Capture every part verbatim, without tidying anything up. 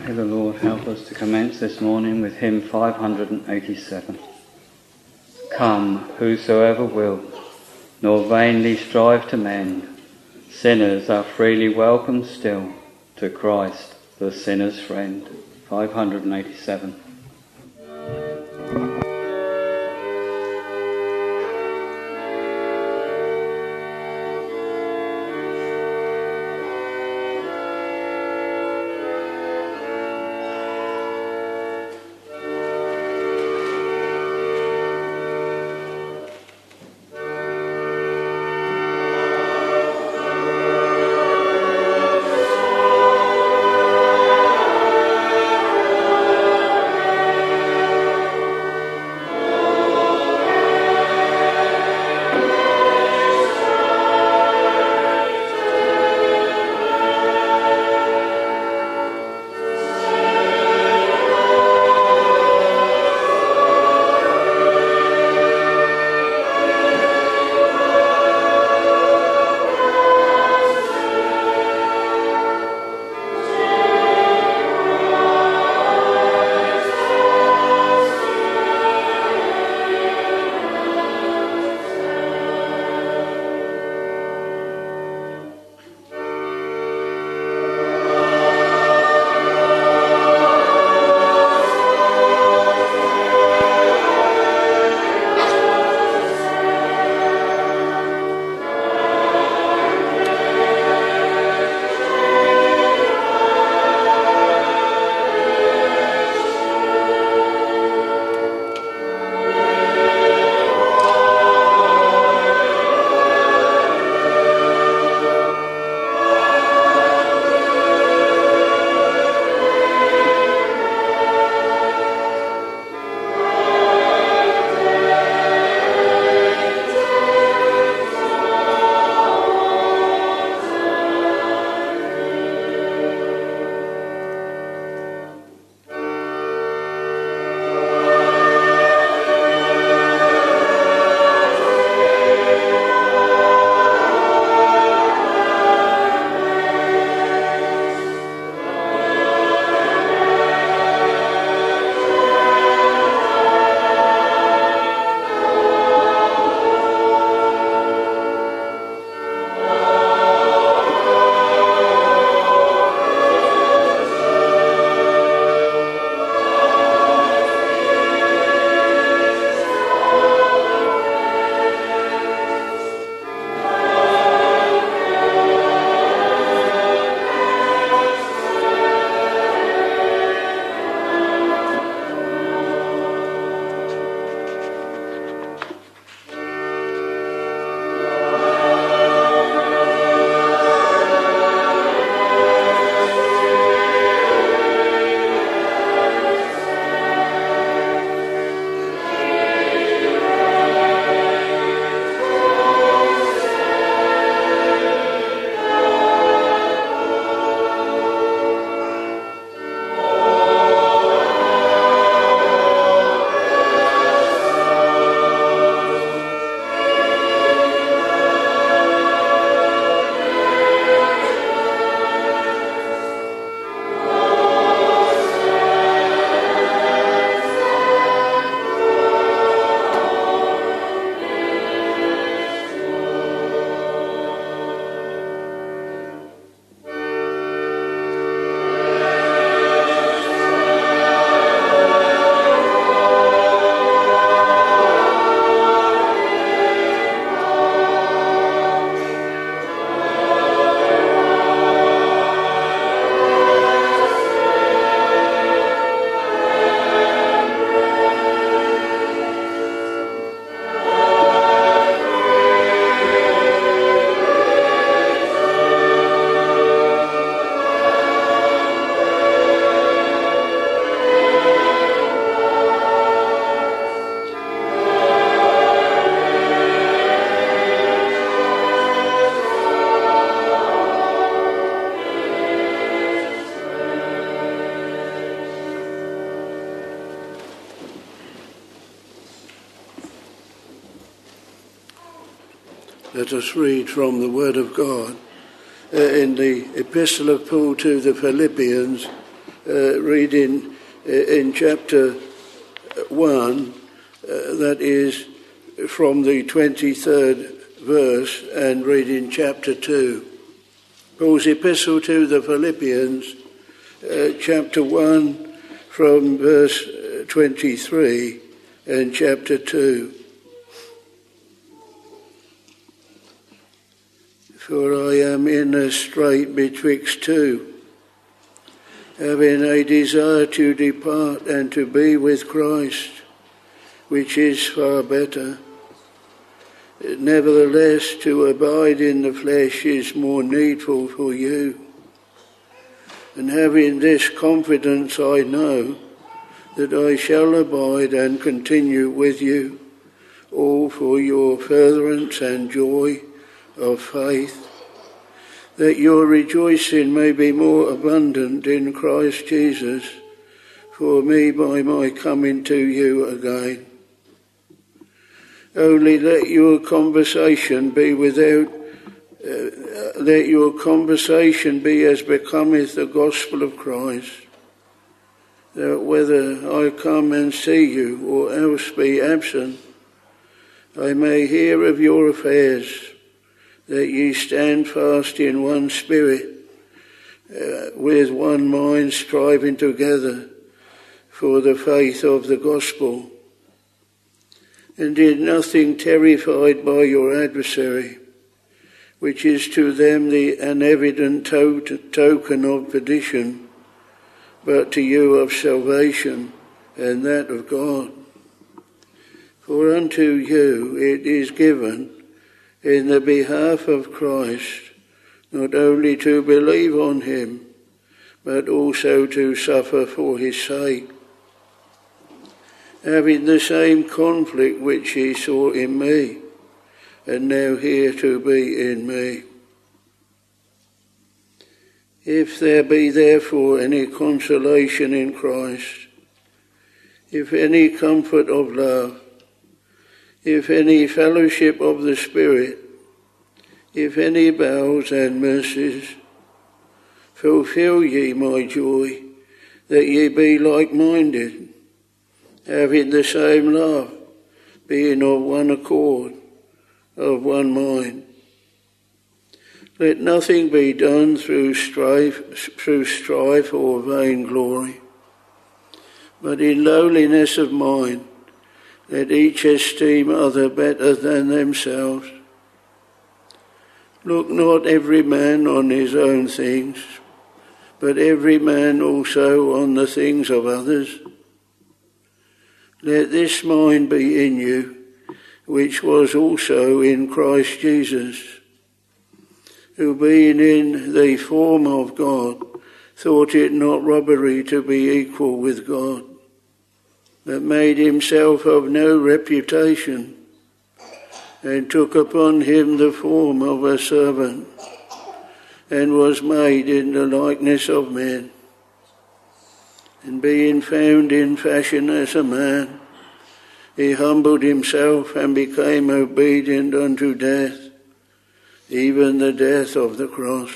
May the Lord help us to commence this morning with hymn five hundred eighty-seven. Come, whosoever will, nor vainly strive to mend. Sinners are freely welcome still to Christ, the sinner's friend. five hundred eighty-seven. Let us read from the Word of God uh, in the Epistle of Paul to the Philippians, uh, reading in chapter one, uh, that is from the twenty-third verse, and reading chapter two. Paul's epistle to the Philippians, uh, chapter one, from verse twenty-three, and chapter two. For I am in a strait betwixt two, having a desire to depart and to be with Christ, which is far better. Nevertheless, to abide in the flesh is more needful for you. And having this confidence, I know that I shall abide and continue with you, all for your furtherance and joy of faith, that your rejoicing may be more abundant in Christ Jesus for me by my coming to you again. Only let your conversation be without, uh, let your conversation be as becometh the gospel of Christ, that whether I come and see you or else be absent, I may hear of your affairs, that ye stand fast in one spirit, uh, with one mind striving together for the faith of the gospel, and in nothing terrified by your adversary, which is to them the an evident to- token of perdition, but to you of salvation, and that of God. For unto you it is given, in the behalf of Christ, not only to believe on him, but also to suffer for his sake, having the same conflict which he saw in me, and now here to be in me. If there be therefore any consolation in Christ, if any comfort of love, if any fellowship of the Spirit, if any bowels and mercies, fulfill ye my joy, that ye be like-minded, having the same love, being of one accord, of one mind. Let nothing be done through strife, through strife or vainglory, but in lowliness of mind, let each esteem other better than themselves. Look not every man on his own things, but every man also on the things of others. Let this mind be in you, which was also in Christ Jesus, who being in the form of God, thought it not robbery to be equal with God, but made himself of no reputation, and took upon him the form of a servant, and was made in the likeness of men. And being found in fashion as a man, he humbled himself and became obedient unto death, even the death of the cross.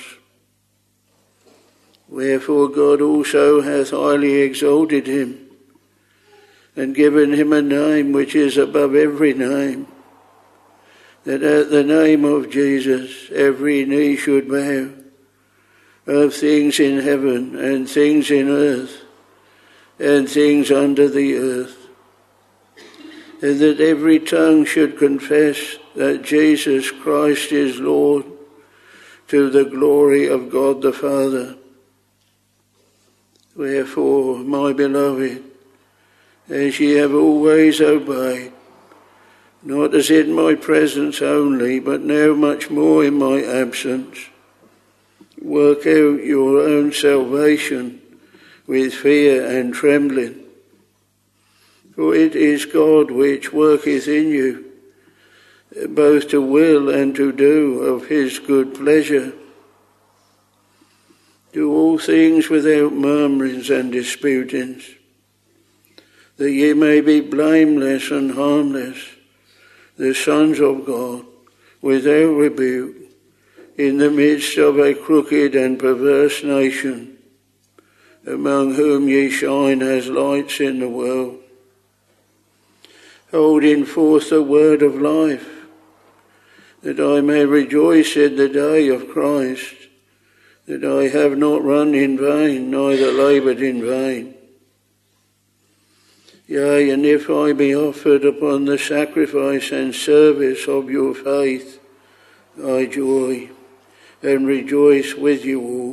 Wherefore God also hath highly exalted him, and given him a name which is above every name, that at the name of Jesus every knee should bow, of things in heaven and things in earth and things under the earth, and that every tongue should confess that Jesus Christ is Lord, to the glory of God the Father. Wherefore, my beloved, as ye have always obeyed, not as in my presence only, but now much more in my absence, work out your own salvation with fear and trembling. For it is God which worketh in you, both to will and to do of his good pleasure. Do all things without murmurings and disputings, that ye may be blameless and harmless, the sons of God, without rebuke, in the midst of a crooked and perverse nation, among whom ye shine as lights in the world, holding forth the word of life, that I may rejoice in the day of Christ, that I have not run in vain, neither laboured in vain. Yea, and if I be offered upon the sacrifice and service of your faith, I joy and rejoice with you all.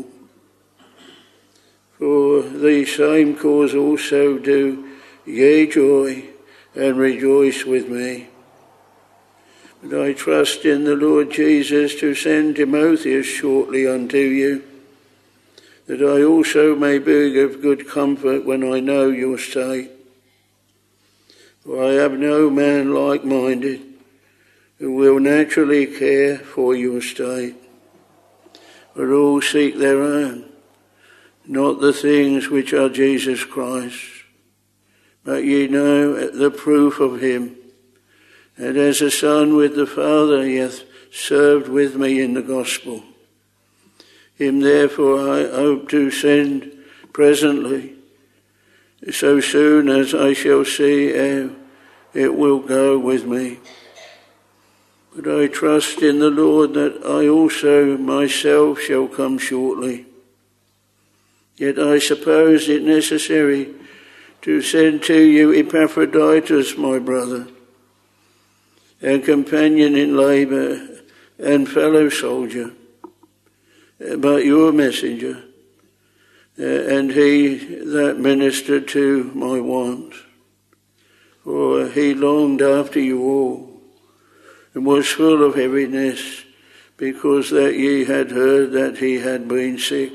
For the same cause also do ye joy and rejoice with me. But I trust in the Lord Jesus to send Timotheus shortly unto you, that I also may be of good comfort when I know your state. For I have no man like-minded who will naturally care for your state, but all seek their own, not the things which are Jesus Christ. But ye know the proof of him, and as a son with the Father he hath served with me in the gospel. Him therefore I hope to send presently, so soon as I shall see how it will go with me. But I trust in the Lord that I also myself shall come shortly. Yet I suppose it necessary to send to you Epaphroditus, my brother, and companion in labour and fellow soldier, but your messenger, and he that ministered to my wants. For he longed after you all, and was full of heaviness, because that ye had heard that he had been sick.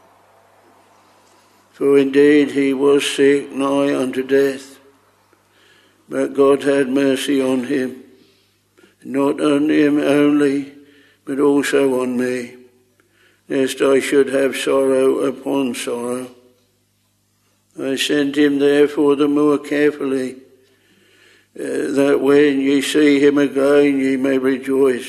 For indeed he was sick nigh unto death, but God had mercy on him, not on him only, but also on me, lest I should have sorrow upon sorrow. I sent him therefore the more carefully, uh, that when ye see him again ye may rejoice,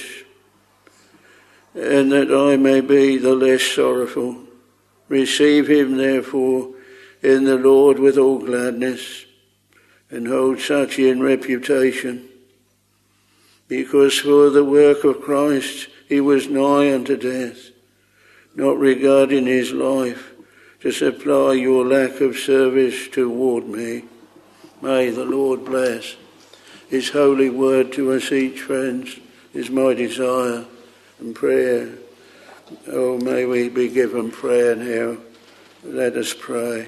and that I may be the less sorrowful. Receive him therefore in the Lord with all gladness, and hold such in reputation, because for the work of Christ he was nigh unto death, not regarding his life, to supply your lack of service toward me. May the Lord bless his holy word to us each, friends, is my desire and prayer. Oh, may we be given prayer now. Let us pray.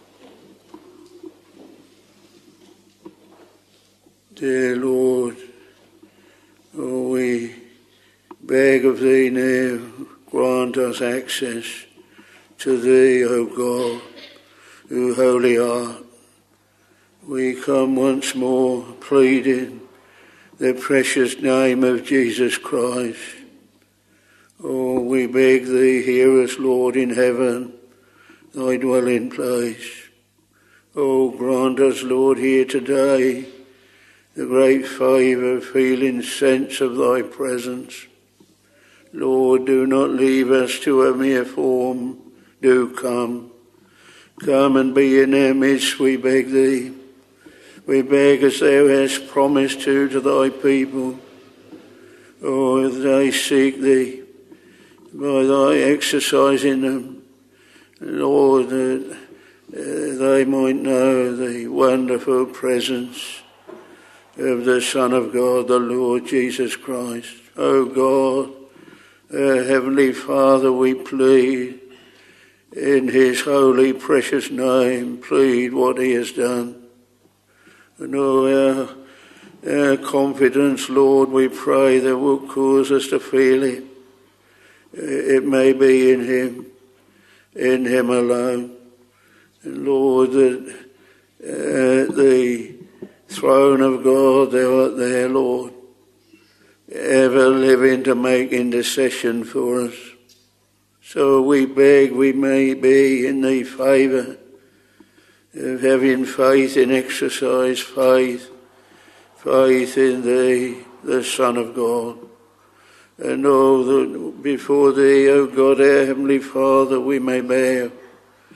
Dear Lord, oh, we beg of thee now, grant us access to thee, O God, who holy art. We come once more pleading the precious name of Jesus Christ. Oh, we beg thee, hear us, Lord, in heaven, thy dwelling place. Oh, grant us, Lord, here today the great favour, feeling sense of thy presence. Lord, do not leave us to a mere form. Do come. Come and be in our midst, we beg thee. We beg as thou hast promised to to thy people. Oh, they seek thee by thy exercising them, Lord, that uh, they might know the wonderful presence of the Son of God, the Lord Jesus Christ. O God, our Heavenly Father, we plead in his holy precious name, plead what he has done. And oh, our, our confidence, Lord, we pray that will cause us to feel it. It may be in him, in him alone. And Lord, that uh, the throne of God, thou art there, Lord, ever living to make intercession for us. So we beg we may be in the favour of having faith in exercise, faith, faith in thee, the Son of God. And oh, that before thee, O God, our Heavenly Father, we may bow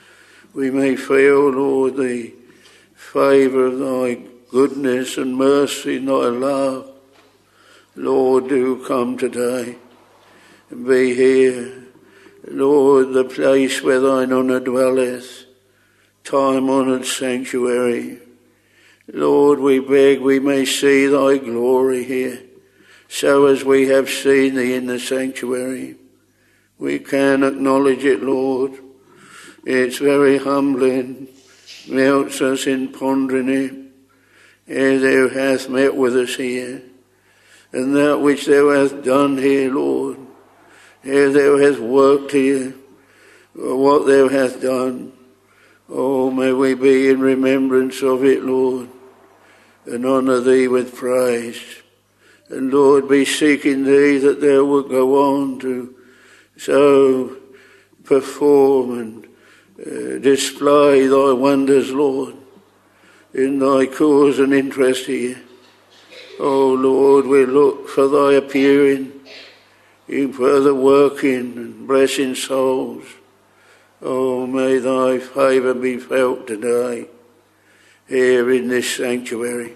we may feel, Lord, the favour of thy goodness and mercy and thy love. Lord, do come today and be here. Lord, the place where thine honour dwelleth, time-honoured sanctuary. Lord, we beg we may see thy glory here, so as we have seen thee in the sanctuary. We can acknowledge it, Lord. It's very humbling, melts us in pondering it, ere thou hast met with us here, and that which thou hast done here, Lord, ere thou hast worked here, what thou hast done. Oh, may we be in remembrance of it, Lord, and honour thee with praise. And Lord, be seeking thee that thou wilt go on to so perform and uh, display thy wonders, Lord, in thy cause and interest here. Oh Lord, we look for thy appearing, in further working and blessing souls. Oh, may thy favour be felt today here in this sanctuary.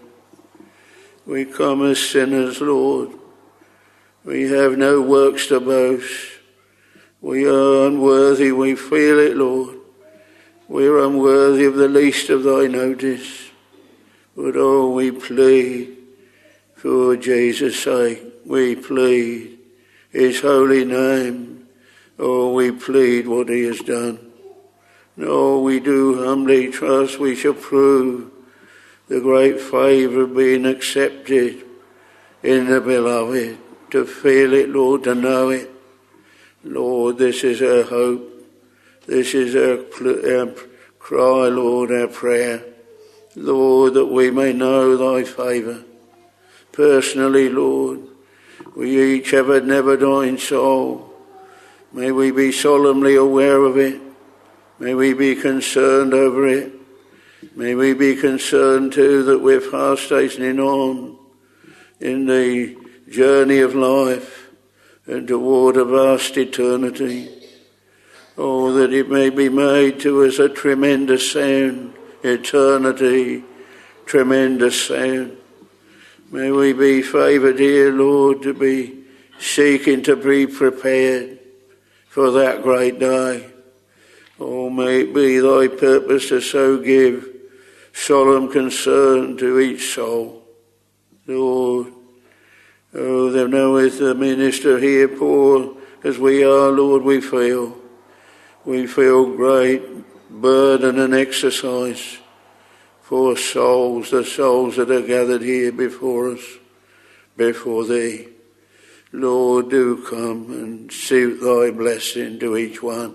We come as sinners, Lord. We have no works to boast. We are unworthy, we feel it, Lord. We are unworthy of the least of thy notice. But oh, we plead for Jesus' sake. We plead his holy name. Oh, we plead what he has done. Oh, we do humbly trust we shall prove the great favour of being accepted in the beloved. To feel it, Lord, to know it. Lord, this is our hope. This is our, our cry, Lord, our prayer. Lord, that we may know thy favour. Personally, Lord, we each have a never-dying soul. May we be solemnly aware of it. May we be concerned over it. May we be concerned too that we're fast hastening on in the journey of life and toward a vast eternity. Oh, that it may be made to us a tremendous sound. Eternity, tremendous sound. May we be favoured here, Lord, to be seeking to be prepared for that great day. Oh, may it be thy purpose to so give solemn concern to each soul. Lord, oh, thou knowest the minister here, poor as we are, Lord, we feel. We feel great burden and exercise for souls, the souls that are gathered here before us, before thee. Lord, do come and suit thy blessing to each one.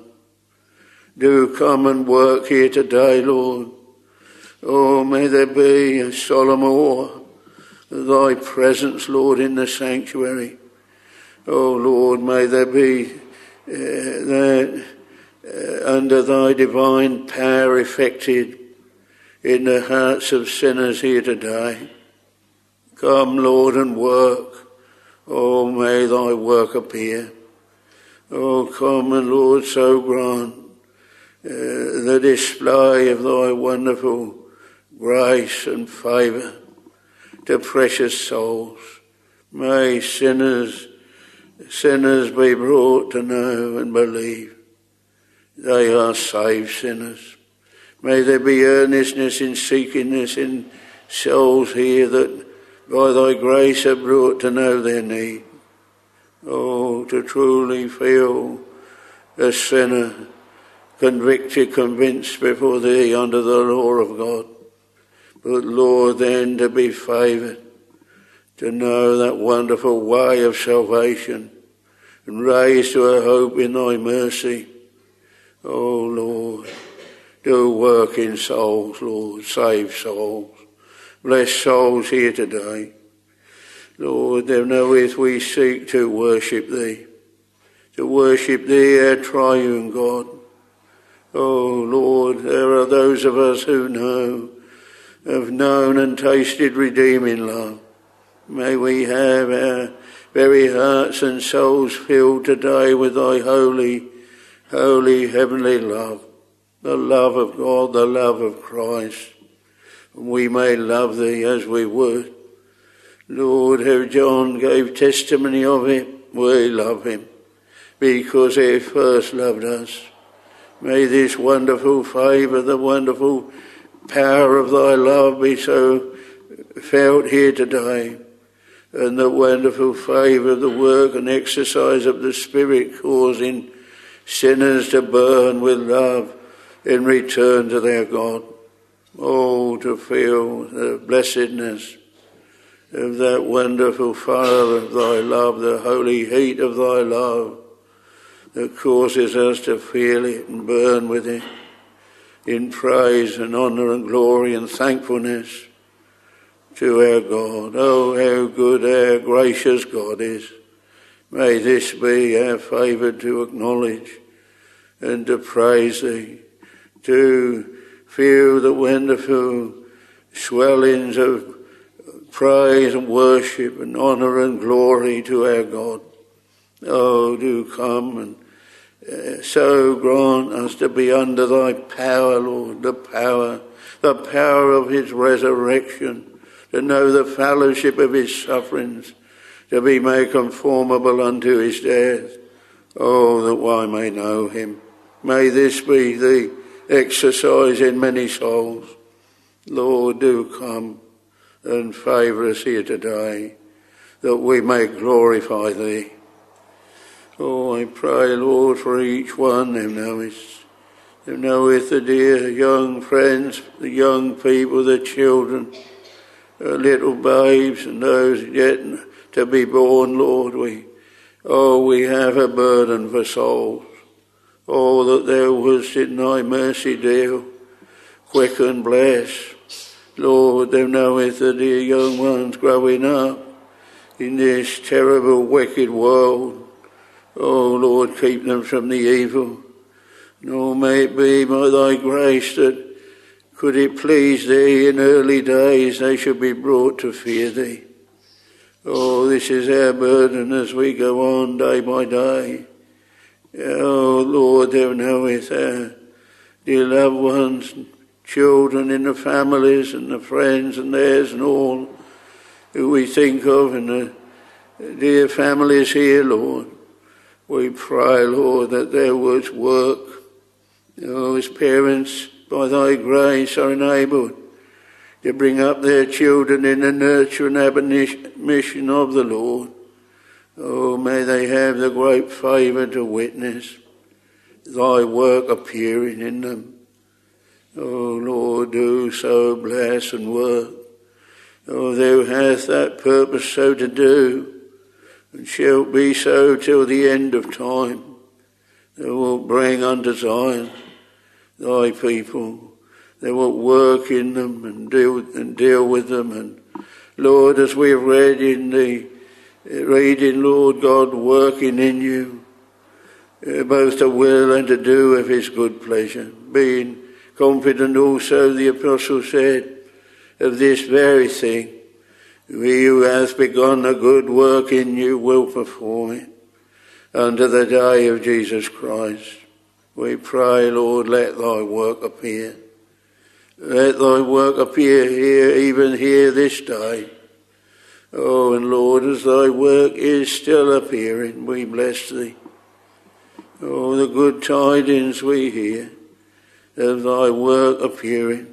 Do come and work here today, Lord. Oh, may there be a solemn awe of thy presence, Lord, in the sanctuary. Oh, Lord, may there be uh, that uh, under thy divine power effected in the hearts of sinners here today. Come, Lord, and work. Oh, may thy work appear. Oh, come and, Lord, so grant uh, the display of thy wonderful grace and favour to precious souls. May sinners, sinners be brought to know and believe they are saved sinners. May there be earnestness in seeking this in souls here that by thy grace are brought to know their need. Oh, to truly feel a sinner convicted, convinced before thee under the law of God. But Lord, then to be favoured, to know that wonderful way of salvation and raised to a hope in thy mercy. Oh Lord, do work in souls, Lord, save souls. Bless souls here today. Lord, thou knowest we seek to worship thee, to worship thee, our triune God. Oh Lord, there are those of us who know, have known and tasted redeeming love. May we have our very hearts and souls filled today with thy holy, holy heavenly love. the love of God, the love of Christ. And we may love thee as we would. Lord, how John gave testimony of it. We love him because he first loved us. May this wonderful favour, the wonderful power of thy love be so felt here today, and the wonderful favour of the work and exercise of the Spirit causing sinners to burn with love in return to their God. Oh, to feel the blessedness of that wonderful fire of thy love, the holy heat of thy love that causes us to feel it and burn with it in praise and honour and glory and thankfulness to our God. Oh, how good our gracious God is. May this be our favour to acknowledge and to praise thee, to feel the wonderful swellings of praise and worship and honour and glory to our God. Oh, do come and uh, so grant us to be under thy power, Lord, the power, the power of his resurrection, to know the fellowship of his sufferings, to be made conformable unto his death. Oh, that I may know him. May this be the exercise in many souls. Lord, do come and favour us here today, that we may glorify thee. Oh, I pray, Lord, for each one thou knowest. Thou knowest the dear young friends, the young people, the children, the little babes, and those yet to be born, Lord. We, oh, we have a burden for souls. Oh, that thou wouldst in thy mercy deal, quick and bless. Lord, thou knowest the dear young ones growing up in this terrible, wicked world. Oh, Lord, keep them from the evil. Nor may it be by thy grace that, could it please thee in early days, they should be brought to fear thee. Oh, this is our burden as we go on day by day. Oh, Lord, thou knowest our dear loved ones, children in the families and the friends and theirs and all who we think of, and the dear families here, Lord. We pray, Lord, that thou wouldst work. Oh, as parents, by thy grace, are enabled to bring up their children in the nurture and admonition of the Lord. Oh, may they have the great favour to witness thy work appearing in them. Oh, Lord, do so bless and work. Oh, thou hast that purpose so to do, and shalt be so till the end of time. Thou wilt bring unto Zion thy people. Thou wilt work in them and deal, and deal with them. And Lord, as we have read in the reading, Lord God, working in you, uh, both to will and to do of his good pleasure, being confident also, the apostle said, of this very thing, he who hath begun a good work in you will perform it unto the day of Jesus Christ. We pray, Lord, let thy work appear. Let thy work appear here, even here this day. Oh, and Lord, as thy work is still appearing, we bless thee. Oh, the good tidings we hear of thy work appearing,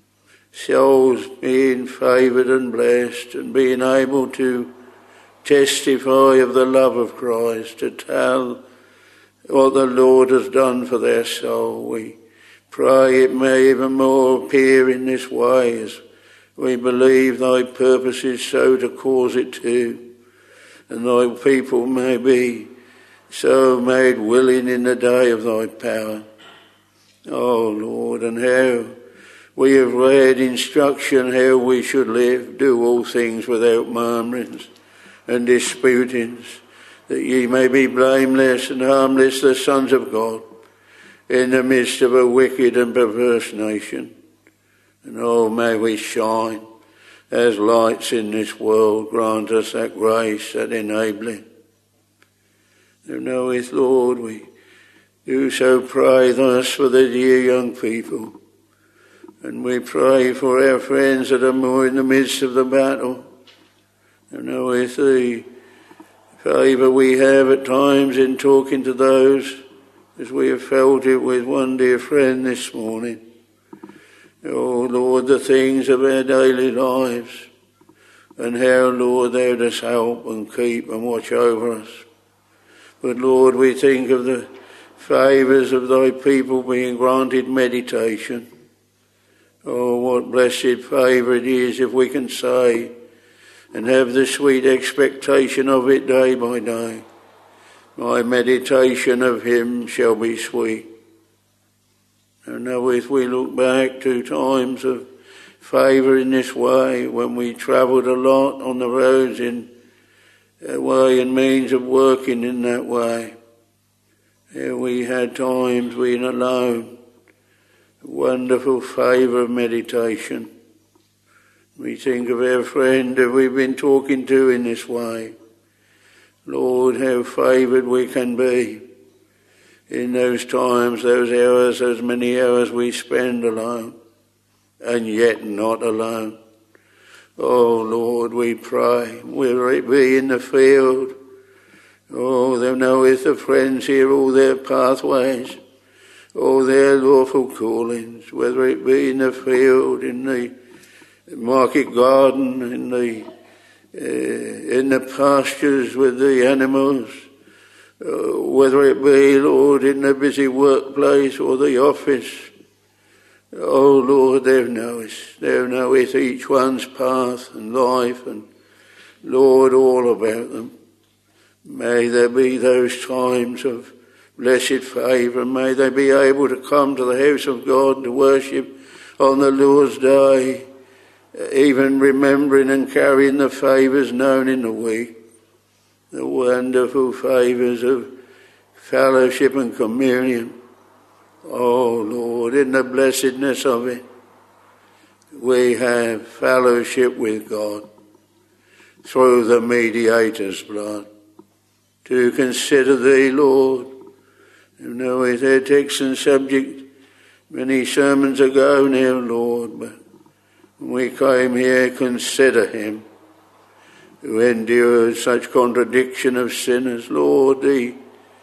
souls being favoured and blessed and being able to testify of the love of Christ, to tell what the Lord has done for their soul. We pray it may even more appear in this way, as we believe thy purpose is so to cause it to, and thy people may be so made willing in the day of thy power. Oh, Lord, and how we have read instruction how we should live, do all things without murmurings and disputings, that ye may be blameless and harmless, the sons of God, in the midst of a wicked and perverse nation. And oh, may we shine as lights in this world. Grant us that grace, that enabling. Thou knowest, Lord, we do so pray thus for the dear young people. And we pray for our friends that are more in the midst of the battle. You know, with the favour we have at times in talking to those, as we have felt it with one dear friend this morning. Oh, Lord, the things of our daily lives, and how, Lord, thou dost help and keep and watch over us. But, Lord, we think of the favours of thy people being granted meditation. Oh, what blessed favour it is if we can say and have the sweet expectation of it day by day. My meditation of him shall be sweet. And now if we look back to times of favour in this way, when we travelled a lot on the roads in a way and means of working in that way, we had times being alone, wonderful favour of meditation. We think of our friend that we've been talking to in this way. Lord, how favoured we can be in those times, those hours, those many hours we spend alone, and yet not alone. Oh, Lord, we pray, whether it be in the field, oh, thou knowest the friends here, all their pathways, all their lawful callings, whether it be in the field, in the market garden, in the uh, in the pastures with the animals, uh, whether it be, Lord, in the busy workplace or the office. Oh, Lord, thou knowest, thou knowest each one's path and life, and, Lord, all about them. May there be those times of blessed favour. May they be able to come to the house of God to worship on the Lord's day, even remembering and carrying the favours known in the week, the wonderful favours of fellowship and communion. Oh, Lord, in the blessedness of it, we have fellowship with God through the mediator's blood. To consider thee, Lord, you know, with our text and subject many sermons ago now, Lord, but when we came here, consider him who endured such contradiction of sinners. Lord, the,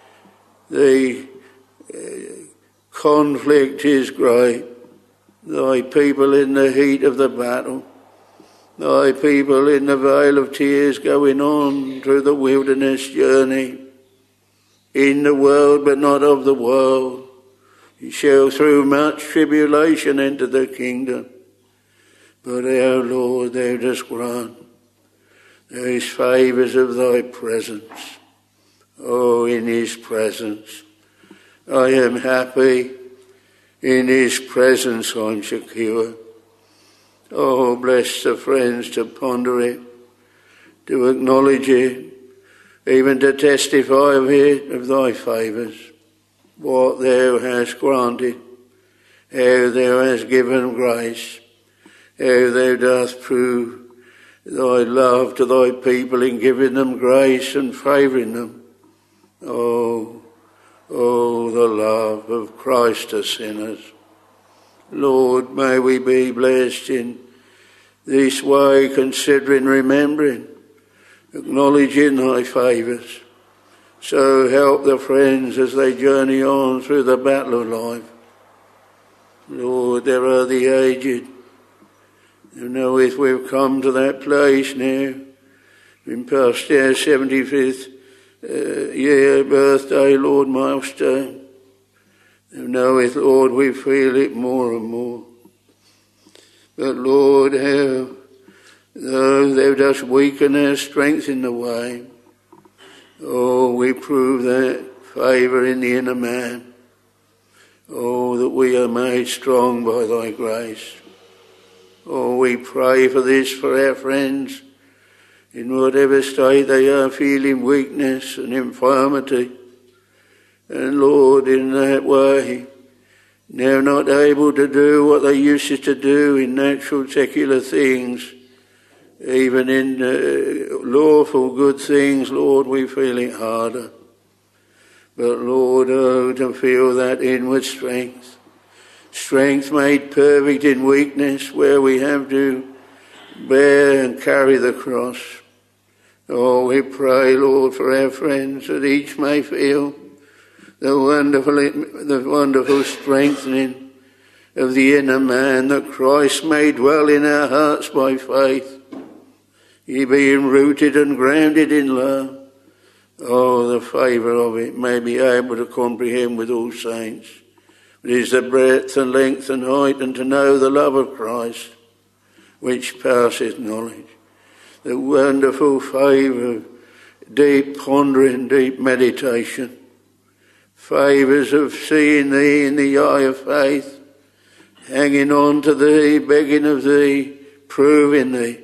the uh, conflict is great. Thy people in the heat of the battle, thy people in the vale of tears going on through the wilderness journey, in the world but not of the world. You shall through much tribulation enter the kingdom. But our Lord, thou dost grant those favours of thy presence. Oh, in his presence I am happy. In his presence I'm secure. Oh, bless the friends to ponder it, to acknowledge it, even to testify of it, of thy favours, what thou hast granted, how thou hast given grace, how thou dost prove thy love to thy people in giving them grace and favouring them. Oh, oh, the love of Christ to sinners. Lord, may we be blessed in this way, considering, remembering, acknowledging thy favours. So help the friends as they journey on through the battle of life. Lord, there are the aged. You know, if we've come to that place now, been past our seventy-fifth uh, year birthday, Lord, milestone. You know, if, Lord, we feel it more and more. But, Lord, how though thou dost weaken our strength in the way, oh, we prove that favour in the inner man. Oh, that we are made strong by thy grace. Oh, we pray for this for our friends, in whatever state they are, feeling weakness and infirmity. And Lord, in that way, now not able to do what they used to do in natural secular things, even in uh, lawful good things, Lord, we feel it harder. But Lord, oh, to feel that inward strength, strength made perfect in weakness, where we have to bear and carry the cross. Oh, we pray, Lord, for our friends, that each may feel the wonderful, the wonderful strengthening of the inner man that Christ may dwell in our hearts by faith, ye being rooted and grounded in love. Oh, the favour of it may be able to comprehend with all saints. It is the breadth and length and height, and to know the love of Christ, which passeth knowledge. The wonderful favour of deep pondering, deep meditation. Favours of seeing thee in the eye of faith, hanging on to thee, begging of thee, proving thee.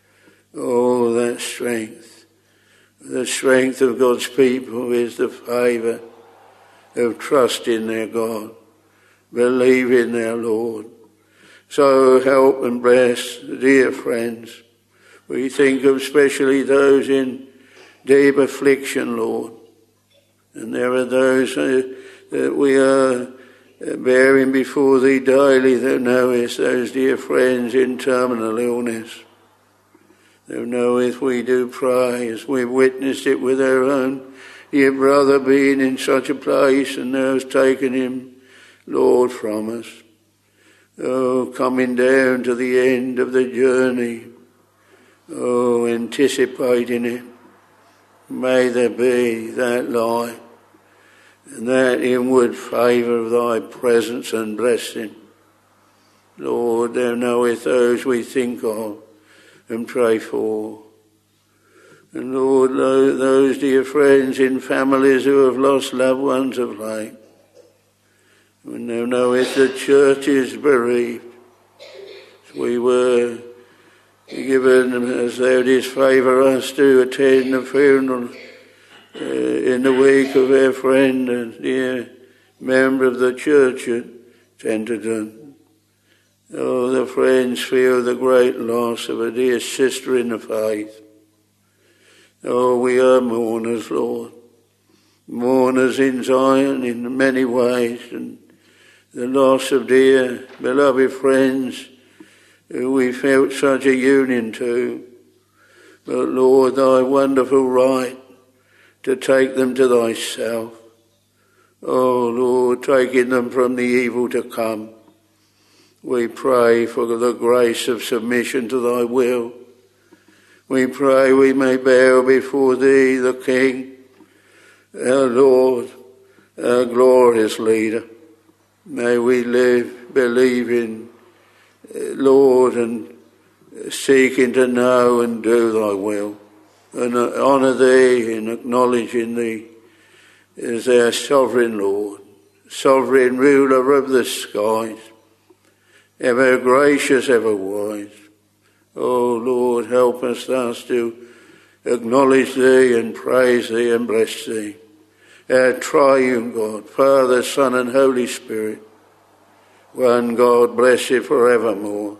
Oh, that strength. The strength of God's people is the favour of trusting their God, believing their Lord. So help and bless the dear friends. We think of especially those in deep affliction, Lord. And there are those uh, that we are bearing before thee daily, thou knowest, those dear friends in terminal illness. Thou knowest we do pray, as we've witnessed it with our own dear brother being in such a place, and thou hast taken him, Lord, from us. Oh, coming down to the end of the journey. Oh, anticipating it. May there be that light and that inward favour of thy presence and blessing. Lord, thou knowest those we think of and pray for. And Lord, those dear friends in families who have lost loved ones of late. And thou knowest the church is bereaved. As we were given, as thou didst favour us to attend the funeral uh, in the week of our friend and dear member of the church at Tenterden. Oh, the friends feel the great loss of a dear sister in the faith. Oh, we are mourners, Lord. Mourners in Zion in many ways, and the loss of dear, beloved friends who we felt such a union to. But Lord, thy wonderful right to take them to thyself. Oh Lord, taking them from the evil to come. We pray for the grace of submission to thy will. We pray we may bow before thee, the King, our Lord, our glorious leader. May we live believing, Lord, and seeking to know and do thy will, and honour thee and acknowledging thee as our sovereign Lord, sovereign ruler of the skies, ever gracious, ever wise. Oh Lord, help us thus to acknowledge thee and praise thee and bless thee, our triune God, Father, Son and Holy Spirit, one God, blessed forevermore.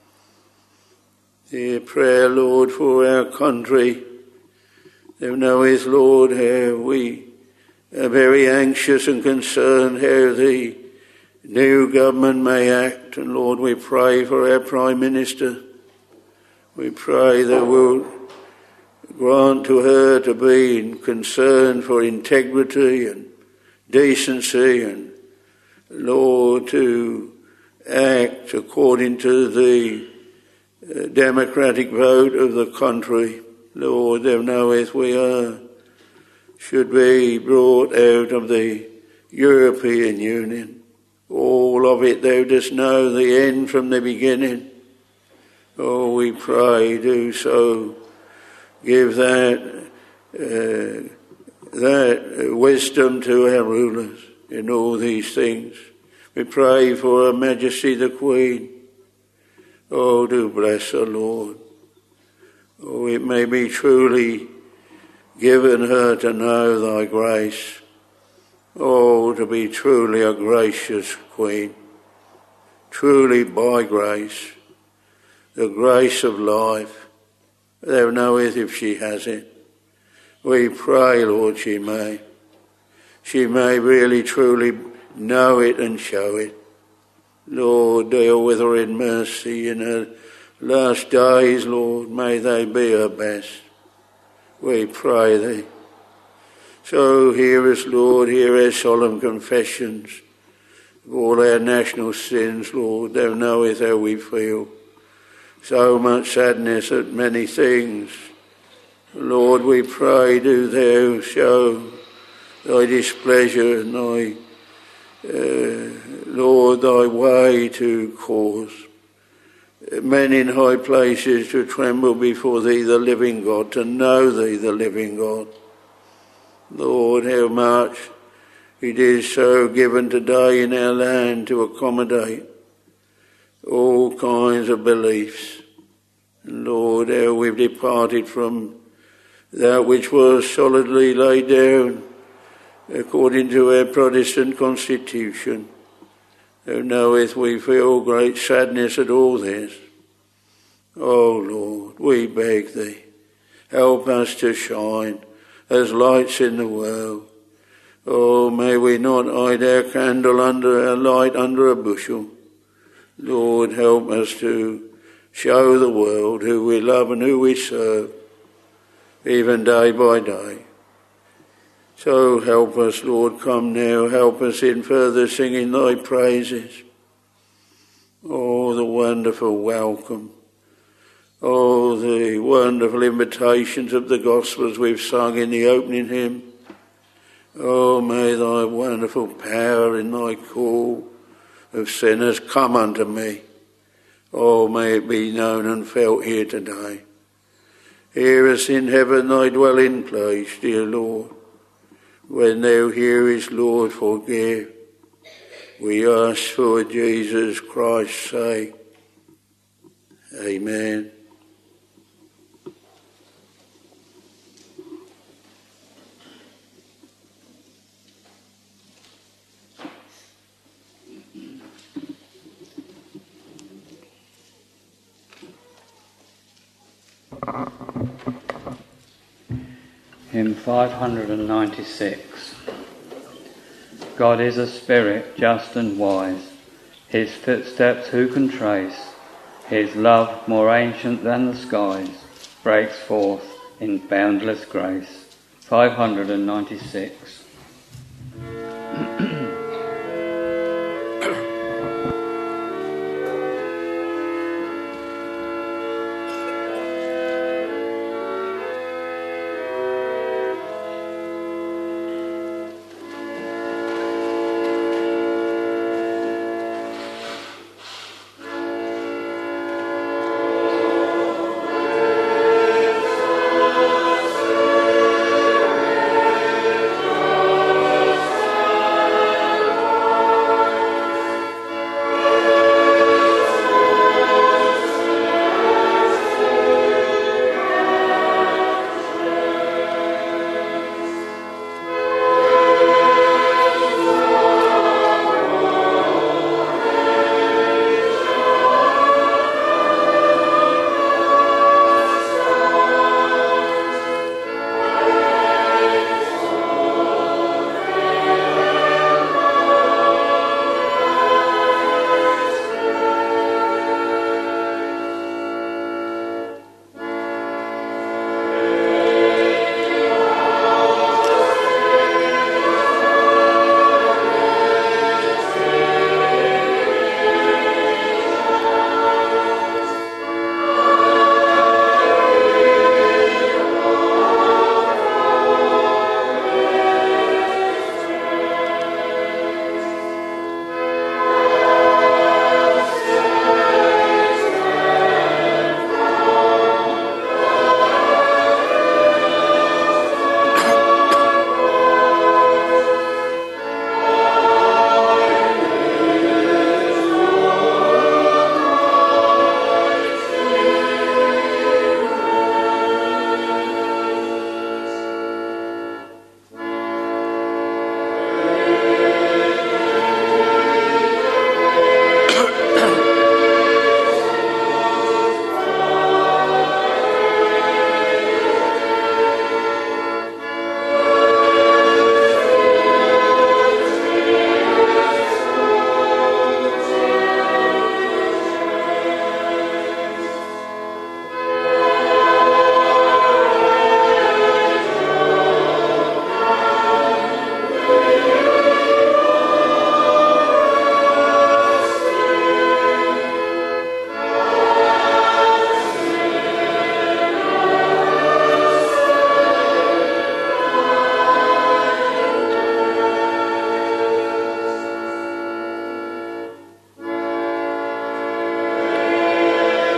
Dear prayer, Lord, for our country. Thou knowest, Lord, how we are very anxious and concerned how the new government may act. And Lord, we pray for our Prime Minister. We pray that we'll grant to her to be in concern for integrity and decency, and Lord, to act according to the uh, democratic vote of the country. Lord, thou knowest we are, should be brought out of the European Union. All of it thou dost know, the end from the beginning. Oh, we pray, do so. Give that, uh, that wisdom to our rulers in all these things. We pray for Her Majesty the Queen. Oh, do bless her, Lord. Oh, it may be truly given her to know thy grace. Oh, to be truly a gracious Queen. Truly by grace. The grace of life. Thou knowest if she has it. We pray, Lord, she may. she may really truly know it and show it. Lord, deal with her in mercy in her last days, Lord. May they be her best. We pray thee. So hear us, Lord, hear our solemn confessions of all our national sins, Lord. Thou knowest how we feel. So much sadness at many things. Lord, we pray, do thou show thy displeasure and thy, uh, Lord, thy way to cause men in high places to tremble before thee, the living God, to know thee, the living God. Lord, how much it is so given today in our land to accommodate all kinds of beliefs. And Lord, how we've departed from that which was solidly laid down according to our Protestant constitution. Thou knowest we feel great sadness at all this. Oh Lord, we beg thee, help us to shine as lights in the world. Oh, may we not hide our candle under our light under a bushel. Lord, help us to show the world who we love and who we serve, even day by day. So help us, Lord, come now, help us in further singing thy praises. Oh, the wonderful welcome. Oh, the wonderful invitations of the Gospels we've sung in the opening hymn. Oh, may thy wonderful power in thy call of sinners come unto me. Oh, may it be known and felt here today. Hear us in heaven, thy dwelling place, dear Lord. When thou hearest, Lord, forgive. We ask for Jesus Christ's sake. Amen. Hymn five hundred ninety-six. God is a spirit just and wise, his footsteps who can trace? His love, more ancient than the skies, breaks forth in boundless grace. five hundred ninety-six. Oh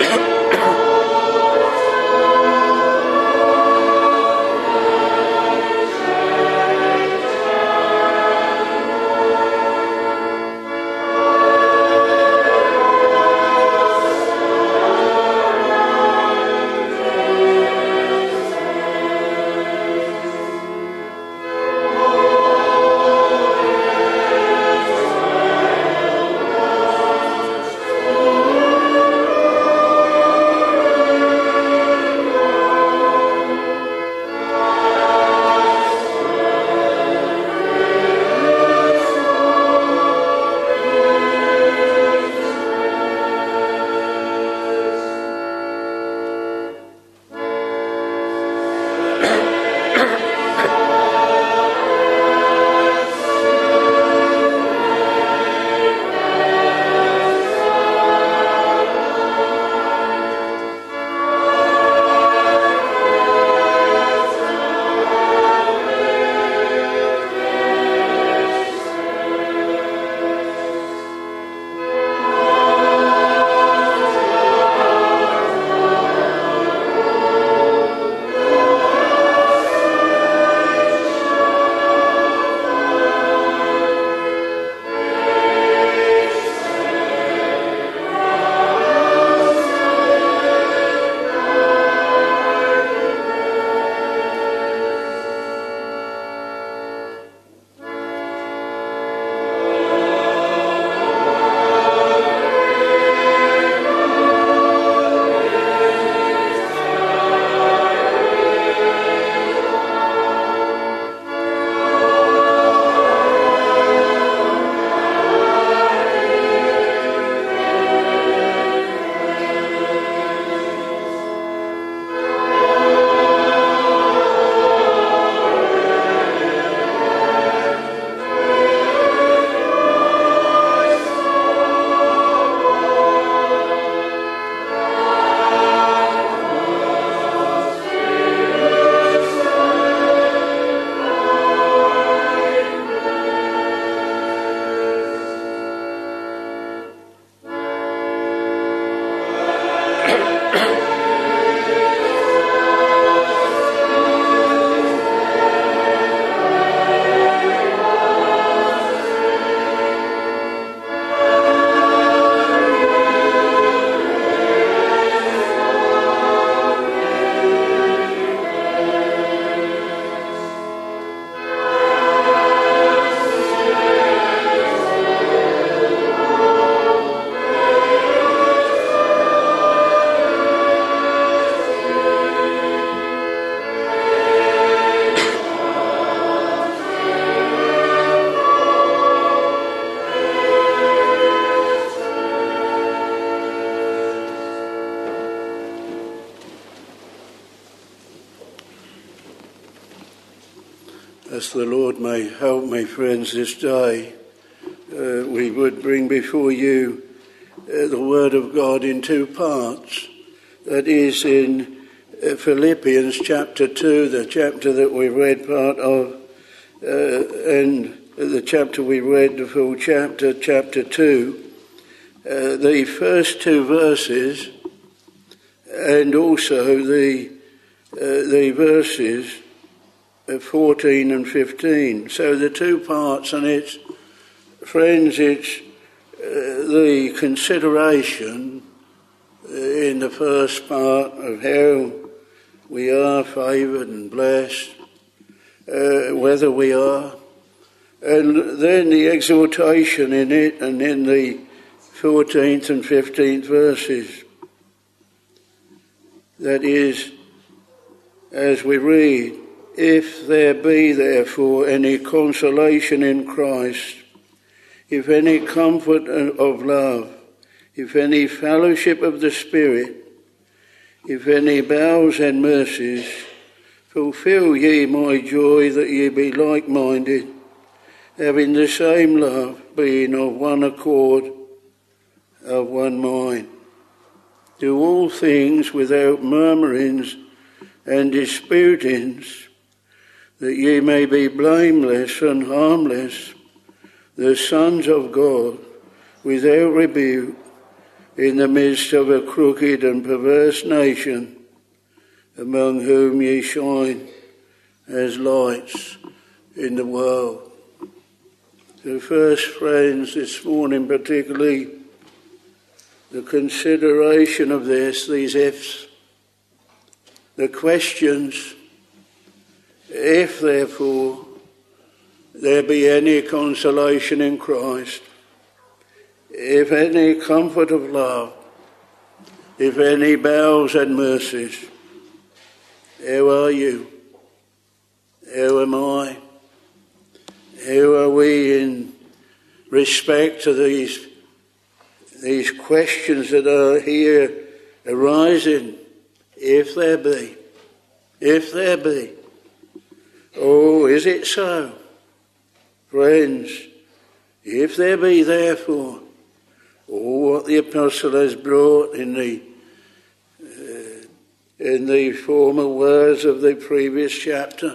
As the Lord may help me, friends, this day, uh, we would bring before you uh, the Word of God in two parts. That is in uh, Philippians chapter two, the chapter that we read part of, uh, and the chapter we read, the full chapter, chapter two, uh, the first two verses, and also the uh, the verses fourteen and fifteen. So the two parts, and it's, friends, it's uh, the consideration uh, in the first part of how we are favoured and blessed, uh, whether we are, and then the exhortation in it, and in the fourteenth and fifteenth verses. That is, as we read, if there be therefore any consolation in Christ, if any comfort of love, if any fellowship of the Spirit, if any bowels and mercies, fulfill ye my joy, that ye be like-minded, having the same love, being of one accord, of one mind. Do all things without murmurings and disputings, that ye may be blameless and harmless, the sons of God, without rebuke, in the midst of a crooked and perverse nation, among whom ye shine as lights in the world. So first, friends, this morning particularly, the consideration of this, these ifs, the questions, if therefore there be any consolation in Christ, if any comfort of love, if any bowels and mercies, how are you? How am I? How are we in respect to these, these questions that are here arising? If there be, if there be. Oh, is it so? Friends, if there be therefore, oh, what the apostle has brought in the uh, in the former words of the previous chapter,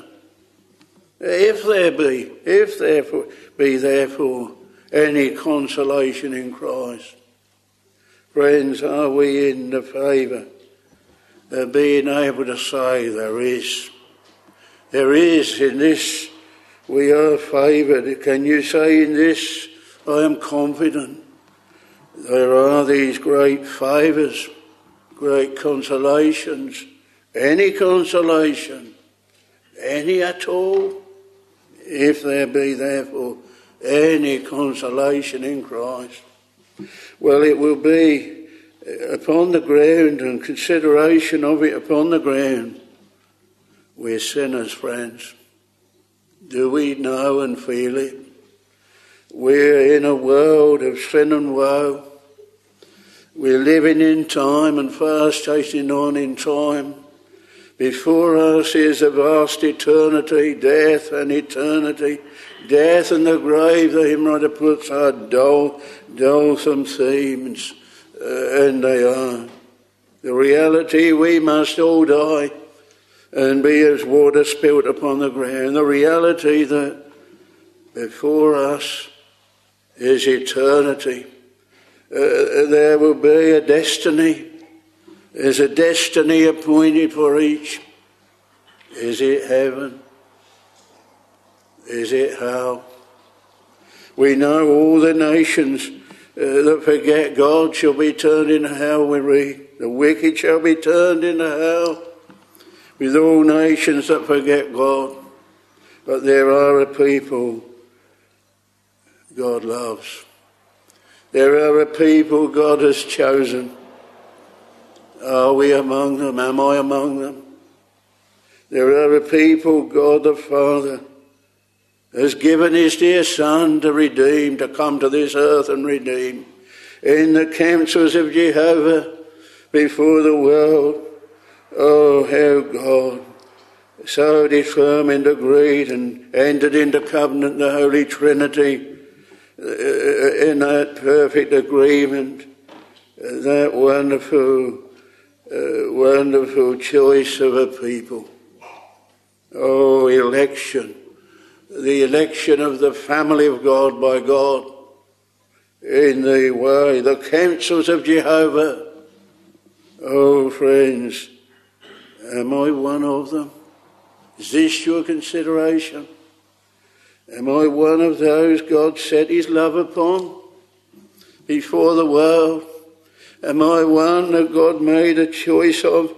if there be, if therefore be therefore any consolation in Christ, friends, are we in the favour of being able to say there is, there is in this, we are favoured. Can you say in this, I am confident? There are these great favours, great consolations, any consolation, any at all, if there be therefore any consolation in Christ. Well, it will be upon the ground and consideration of it upon the ground. We're sinners, friends. Do we know and feel it? We're in a world of sin and woe. We're living in time and fast chasing on in time. Before us is a vast eternity, death and eternity. Death and the grave, the hymn writer puts are dull, dullsome themes, uh, and they are. The reality, we must all die and be as water spilt upon the ground. The reality that before us is eternity. Uh, there will be a destiny. There's a destiny appointed for each. Is it heaven? Is it hell? We know all the nations uh, that forget God shall be turned into hell, we read. The wicked shall be turned into hell. With all nations that forget God. But there are a people God loves. There are a people God has chosen. Are we among them? Am I among them? There are a people God the Father has given his dear Son to redeem, to come to this earth and redeem. In the counsels of Jehovah before the world. Oh, how God so determined, agreed and entered into covenant the Holy Trinity in that perfect agreement, that wonderful, uh, wonderful choice of a people. Oh, election, the election of the family of God by God in the way, the counsels of Jehovah. Oh, friends, am I one of them? Is this your consideration? Am I one of those God set his love upon before the world? Am I one that God made a choice of,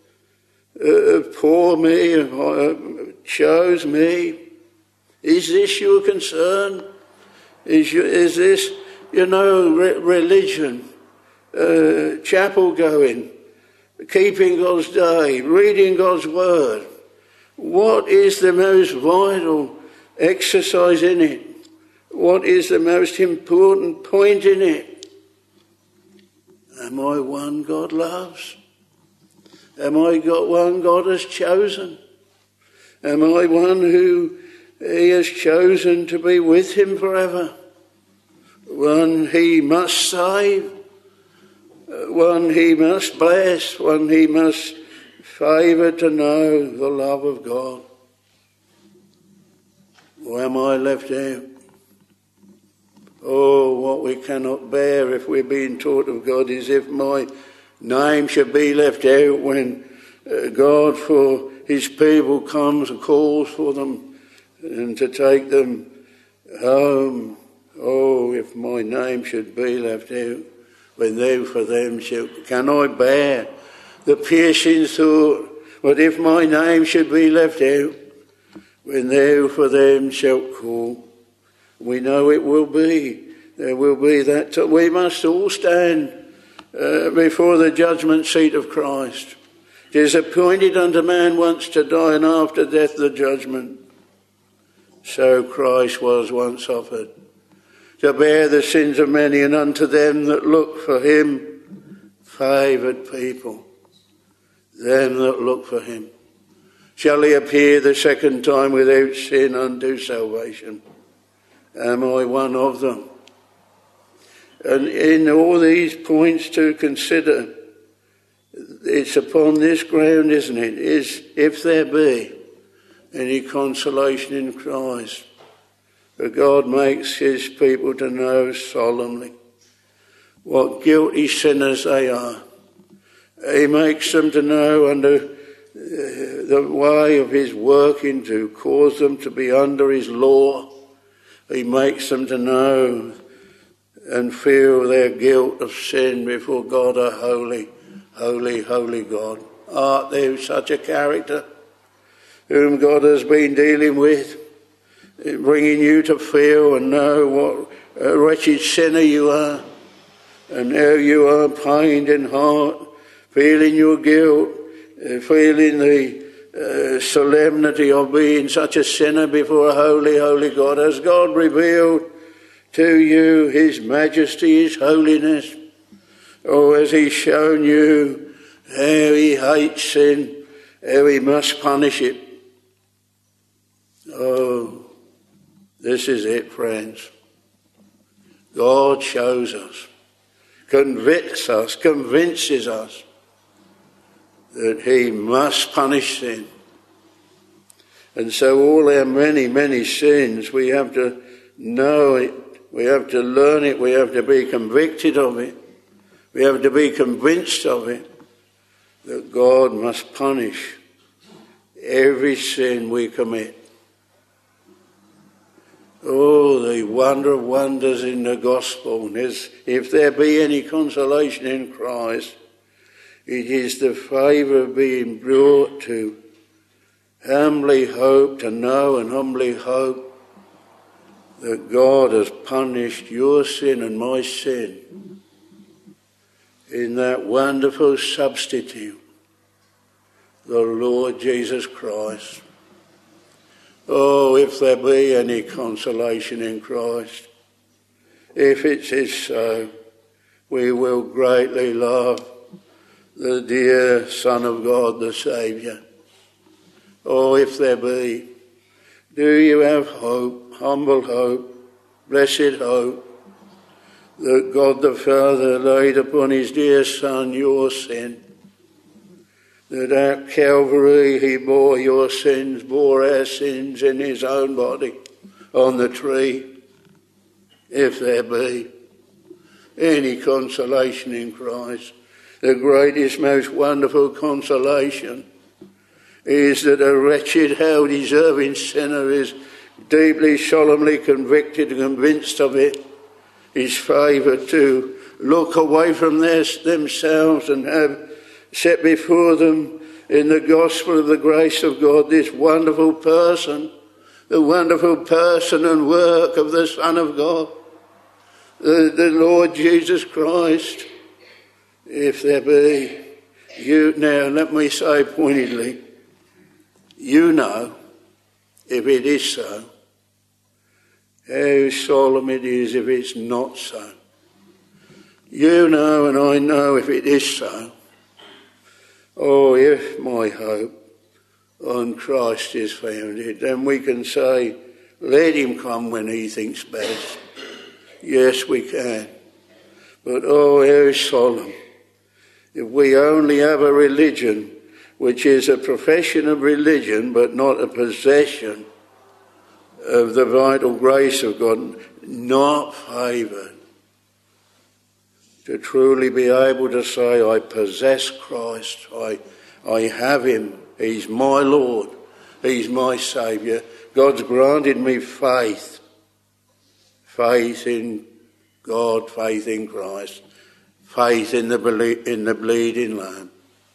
uh, for me, uh, chose me? Is this your concern? Is, you, is this, you know, re- religion, uh, chapel going, keeping God's day, reading God's word? What is the most vital exercise in it? What is the most important point in it? Am I one God loves? Am I got one God has chosen? Am I one who he has chosen to be with him forever? One he must save, one he must bless, one he must favour to know the love of God. Or am I left out? Oh, what we cannot bear if we're being taught of God is if my name should be left out when uh, God for his people comes and calls for them and to take them home. Oh, if my name should be left out when thou for them shalt, can I bear the piercing thought? But if my name should be left out when thou for them shalt call, we know it will be. There will be that time. We must all stand uh, before the judgment seat of Christ. It is appointed unto man once to die, and after death the judgment. So Christ was once offered to bear the sins of many, and unto them that look for him, favoured people, them that look for him, shall he appear the second time without sin unto salvation. Am I one of them? And in all these points to consider, it's upon this ground, isn't it, is if there be any consolation in Christ. For God makes his people to know solemnly what guilty sinners they are. He makes them to know under the way of his working to cause them to be under his law. He makes them to know and feel their guilt of sin before God, a holy, holy, holy God. Art thou such a character whom God has been dealing with, bringing you to feel and know what a wretched sinner you are, and how you are pained in heart, feeling your guilt, feeling the uh, solemnity of being such a sinner before a holy, holy God? Has God revealed to you his majesty, his holiness? Or has he shown you how he hates sin, how he must punish it? Oh, this is it, friends. God shows us, convicts us, convinces us that he must punish sin. And so all our many, many sins, we have to know it, we have to learn it, we have to be convicted of it, we have to be convinced of it, that God must punish every sin we commit. Oh, the wonder of wonders in the gospel is, if there be any consolation in Christ, it is the favour of being brought to humbly hope, to know and humbly hope that God has punished your sin and my sin in that wonderful substitute, the Lord Jesus Christ. Oh, if there be any consolation in Christ, if it is so, we will greatly love the dear Son of God, the Saviour. Oh, if there be, do you have hope, humble hope, blessed hope, that God the Father laid upon his dear Son your sin, that at Calvary he bore your sins, bore our sins in his own body on the tree? If there be any consolation in Christ, the greatest, most wonderful consolation is that a wretched, hell-deserving sinner is deeply, solemnly convicted and convinced of it, is favoured to look away from their, themselves and have set before them in the gospel of the grace of God this wonderful person, the wonderful person and work of the Son of God, the, the Lord Jesus Christ. If there be, you, now let me say pointedly, you know, if it is so, how solemn it is if it's not so. You know and I know if it is so. Oh, if my hope on Christ is founded, then we can say, let him come when he thinks best. Yes, we can. But oh, how solemn if we only have a religion which is a profession of religion but not a possession of the vital grace of God. not favoured. To truly be able to say, I possess Christ, I, I have him, he's my Lord, he's my Saviour. God's granted me faith, faith in God, faith in Christ, faith in the, ble- in the bleeding Lamb.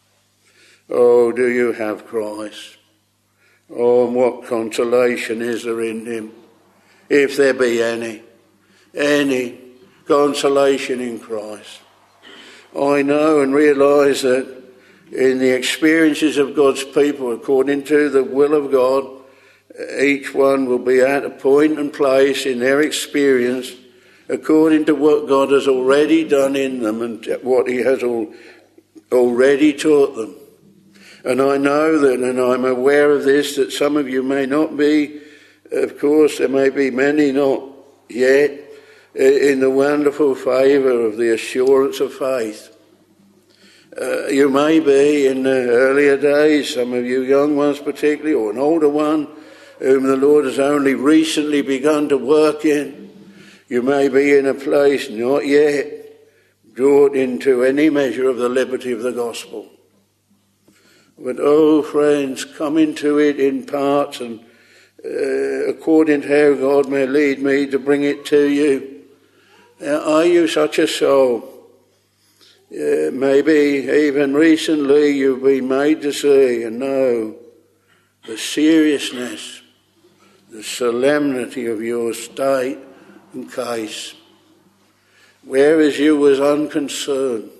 Oh, do you have Christ? Oh, and what consolation is there in him, if there be any, any consolation in Christ. I know and realise that in the experiences of God's people, according to the will of God, each one will be at a point and place in their experience according to what God has already done in them and what he has al- already taught them. And I know that, and I'm aware of this, that some of you may not be, of course, there may be many not yet, in the wonderful favour of the assurance of faith. Uh, you may be in the earlier days, some of you young ones particularly, or an older one, whom the Lord has only recently begun to work in. You may be in a place not yet brought into any measure of the liberty of the gospel. But, oh, friends, come into it in parts and uh, according to how God may lead me to bring it to you. Now, are you such a soul? Uh, maybe even recently you've been made to see and know the seriousness, the solemnity of your state and case, whereas you was unconcerned.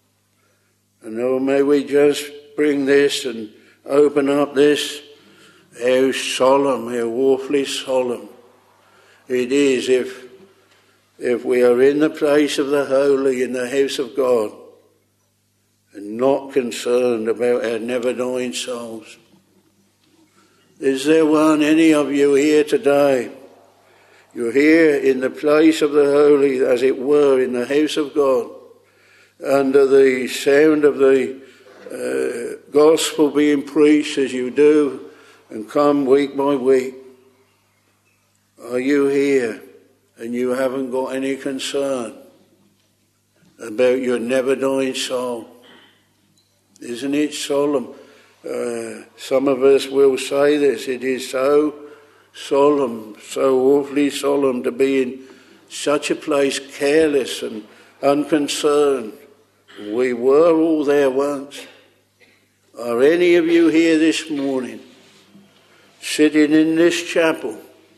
And oh, may we just bring this and open up this, how solemn, how awfully solemn it is if If we are in the place of the holy, in the house of God, and not concerned about our never-dying souls. Is there one, any of you here today? You're here in the place of the holy, as it were, in the house of God, under the sound of the uh, gospel being preached as you do, and come week by week. Are you here? And you haven't got any concern about your never-dying soul. Isn't it solemn? Uh, some of us will say this. It is so solemn, so awfully solemn to be in such a place, careless and unconcerned. We were all there once. Are any of you here this morning, sitting in this chapel,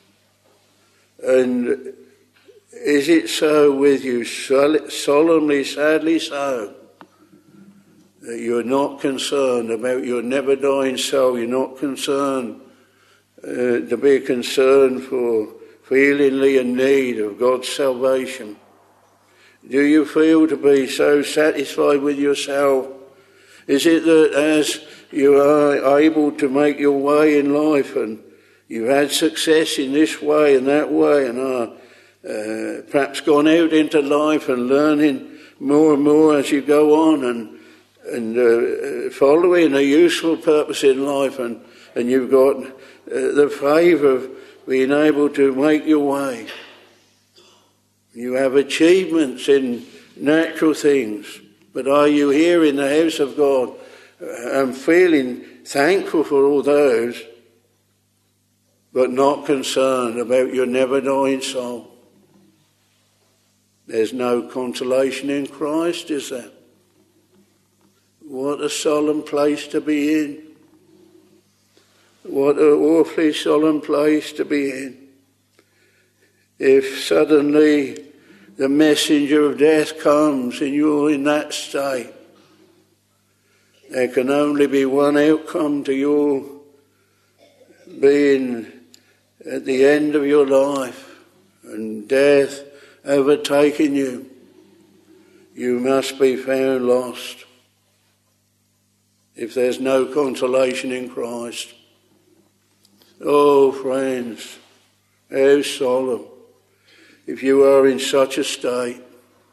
and is it so with you, solemnly, sadly so, that you're not concerned about your never-dying soul? You're not concerned uh, to be concerned for feelingly in need of God's salvation? Do you feel to be so satisfied with yourself? Is it that as you are able to make your way in life and you've had success in this way and that way and are Uh, perhaps gone out into life and learning more and more as you go on and and uh, following a useful purpose in life, and, and you've got uh, the favour of being able to make your way. You have achievements in natural things, but are you here in the house of God uh, and feeling thankful for all those, but not concerned about your never-dying soul? There's no consolation in Christ, is there? What a solemn place to be in. What an awfully solemn place to be in. If suddenly the messenger of death comes and you're in that state, there can only be one outcome to your being at the end of your life and death overtaking you. You must be found lost if there's no consolation in Christ. Oh, friends, how solemn if you are in such a state.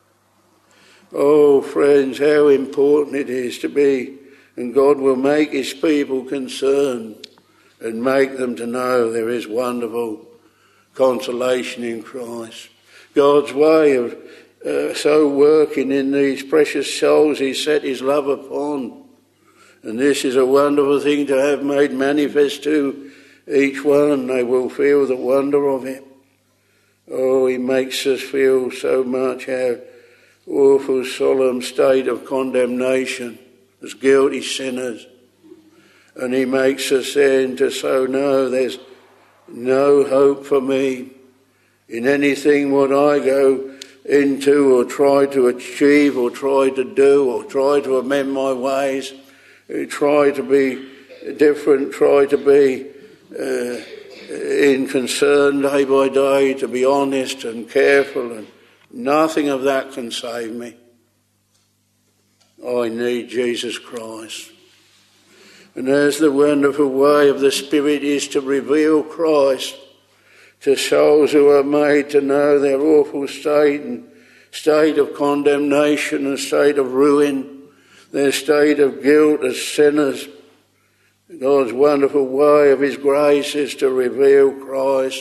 Oh, friends, how important it is to be, and God will make his people concerned and make them to know there is wonderful consolation in Christ. God's way of uh, so working in these precious souls He set His love upon. And this is a wonderful thing to have made manifest to each one. They will feel the wonder of it. Oh, He makes us feel so much how awful, solemn state of condemnation as guilty sinners. And He makes us then to so know there's no hope for me in anything what I go into or try to achieve or try to do or try to amend my ways, try to be different, try to be uh, in concern day by day, to be honest and careful, and nothing of that can save me. I need Jesus Christ. And as the wonderful way of the Spirit is to reveal Christ to souls who are made to know their awful state and state of condemnation and state of ruin, their state of guilt as sinners, God's wonderful way of His grace is to reveal Christ.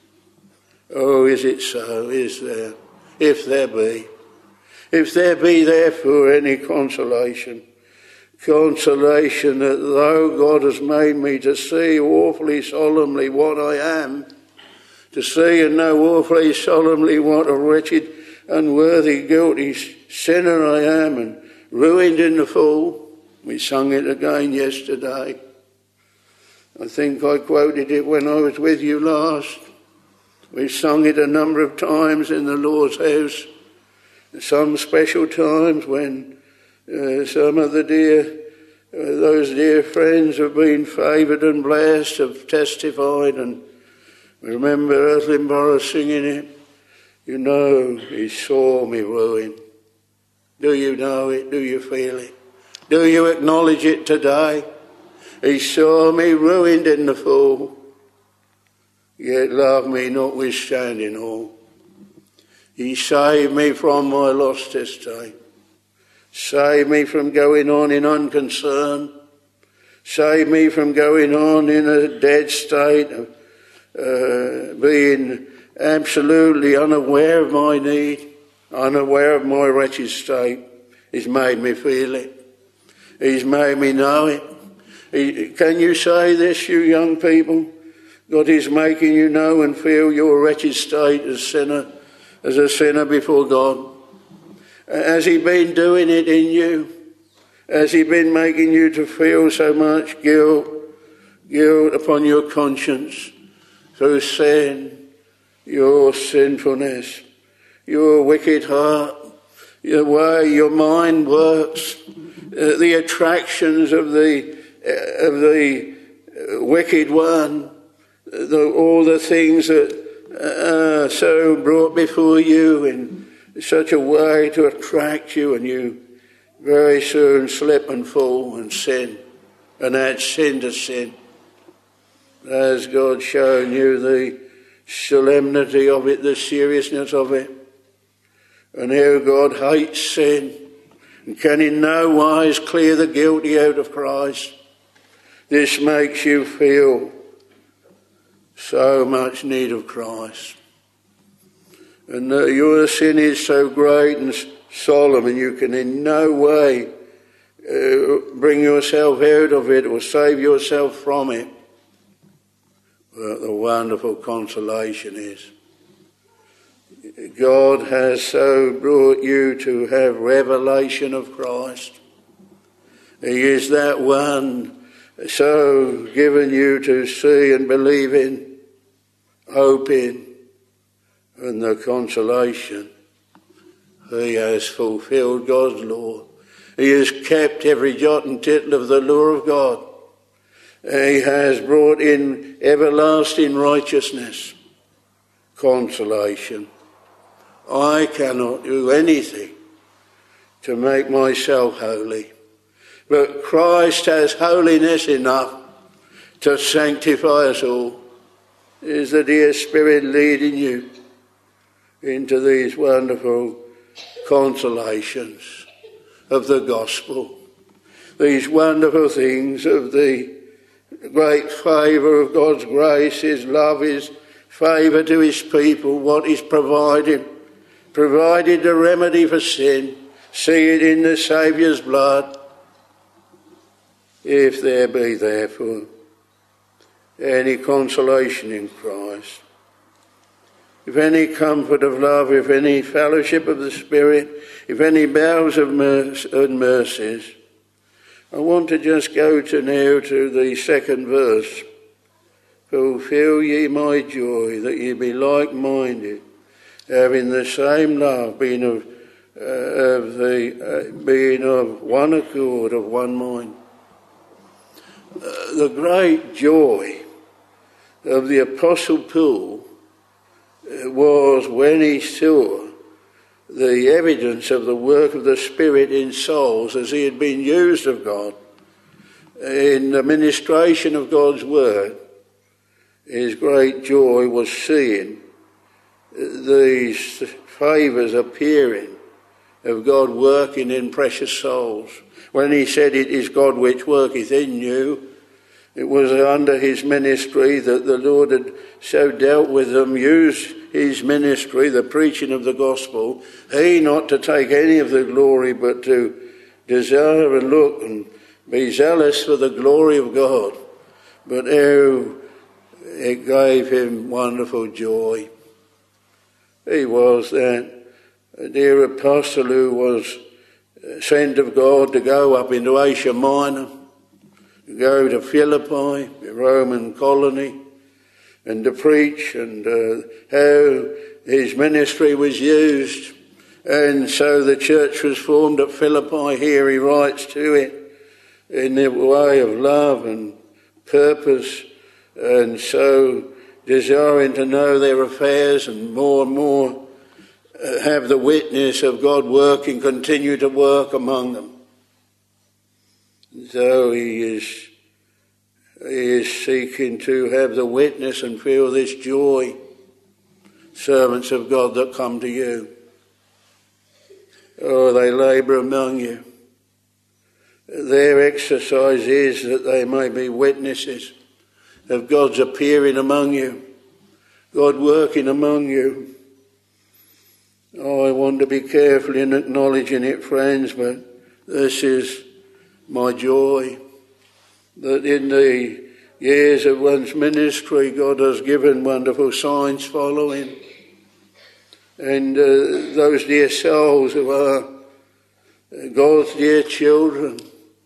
Oh, is it so? Is there? If there be. If there be therefore any consolation, consolation that though God has made me to see awfully solemnly what I am, to see and know awfully solemnly what a wretched, unworthy, guilty sinner I am and ruined in the fall. We sung it again yesterday. I think I quoted it when I was with you last. We've sung it a number of times in the Lord's house. Some special times when uh, some of the dear, uh, those dear friends have been favoured and blessed, have testified, and remember Athenborough singing it. You know, He saw me ruin. Do you know it? Do you feel it? Do you acknowledge it today? He saw me ruined in the fall, yet loved me notwithstanding all. He saved me from my lost estate, saved me from going on in unconcern, saved me from going on in a dead state of uh, being absolutely unaware of my need, unaware of my wretched state. He's made me feel it. He's made me know it. He, can you say this, you young people? God is making you know and feel your wretched state as sinner, as a sinner before God. Has He been doing it in you? Has He been making you to feel so much guilt, guilt upon your conscience through sin, your sinfulness, your wicked heart, the way your mind works, uh, the attractions of the uh, of the uh, wicked one, the, all the things that are so brought before you in such a way to attract you, and you very soon slip and fall and sin and add sin to sin. Has God shown you the solemnity of it, the seriousness of it, and how God hates sin and can in no wise clear the guilty out of Christ? This makes you feel so much need of Christ, and uh, your sin is so great and solemn, and you can in no way uh, bring yourself out of it or save yourself from it. But the wonderful consolation is God has so brought you to have revelation of Christ. He is that one so given you to see and believe in, hope in, and the consolation. He has fulfilled God's law. He has kept every jot and tittle of the law of God. He has brought in everlasting righteousness, consolation. I cannot do anything to make myself holy, but Christ has holiness enough to sanctify us all. Is the dear Spirit leading you into these wonderful consolations of the gospel, these wonderful things of the great favour of God's grace, His love, His favour to his people, what he's provided. Provided the remedy for sin. See it in the Saviour's blood. If there be therefore any consolation in Christ, if any comfort of love, if any fellowship of the Spirit, if any bowels of mercy and mercies. I want to just go to now to the second verse. Fulfill ye my joy, that ye be like-minded, having the same love, being of, uh, of the uh, being of one accord, of one mind. Uh, the great joy of the Apostle Paul was when he saw the evidence of the work of the Spirit in souls as he had been used of God in the ministration of God's word. His great joy was seeing these favours appearing of God working in precious souls. When he said, it is God which worketh in you, it was under his ministry that the Lord had so dealt with them, used his ministry, the preaching of the gospel, he not to take any of the glory, but to desire and look and be zealous for the glory of God. But how it gave him wonderful joy. He was that dear apostle who was sent of God to go up into Asia Minor, to go to Philippi, the Roman colony, and to preach, and uh, how his ministry was used. And so the church was formed at Philippi. Here he writes to it in the way of love and purpose, and so desiring to know their affairs and more and more uh, have the witness of God working, continue to work among them. So he is He is seeking to have the witness and feel this joy, servants of God that come to you. Oh, they labour among you. Their exercise is that they may be witnesses of God's appearing among you, God working among you. Oh, I want to be careful in acknowledging it, friends, but this is my joy, that in the years of one's ministry, God has given wonderful signs following. And uh, those dear souls who are God's dear children,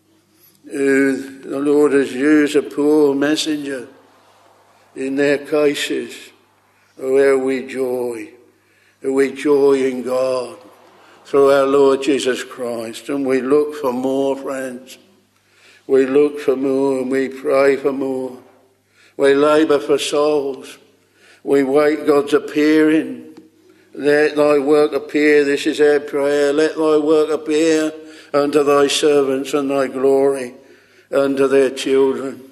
who the Lord has used a poor messenger in their cases, oh, how we joy, how we joy in God through our Lord Jesus Christ. And we look for more, friends. We look for more and we pray for more. We labour for souls. We wait God's appearing. Let thy work appear. This is our prayer. Let thy work appear unto thy servants and thy glory unto their children.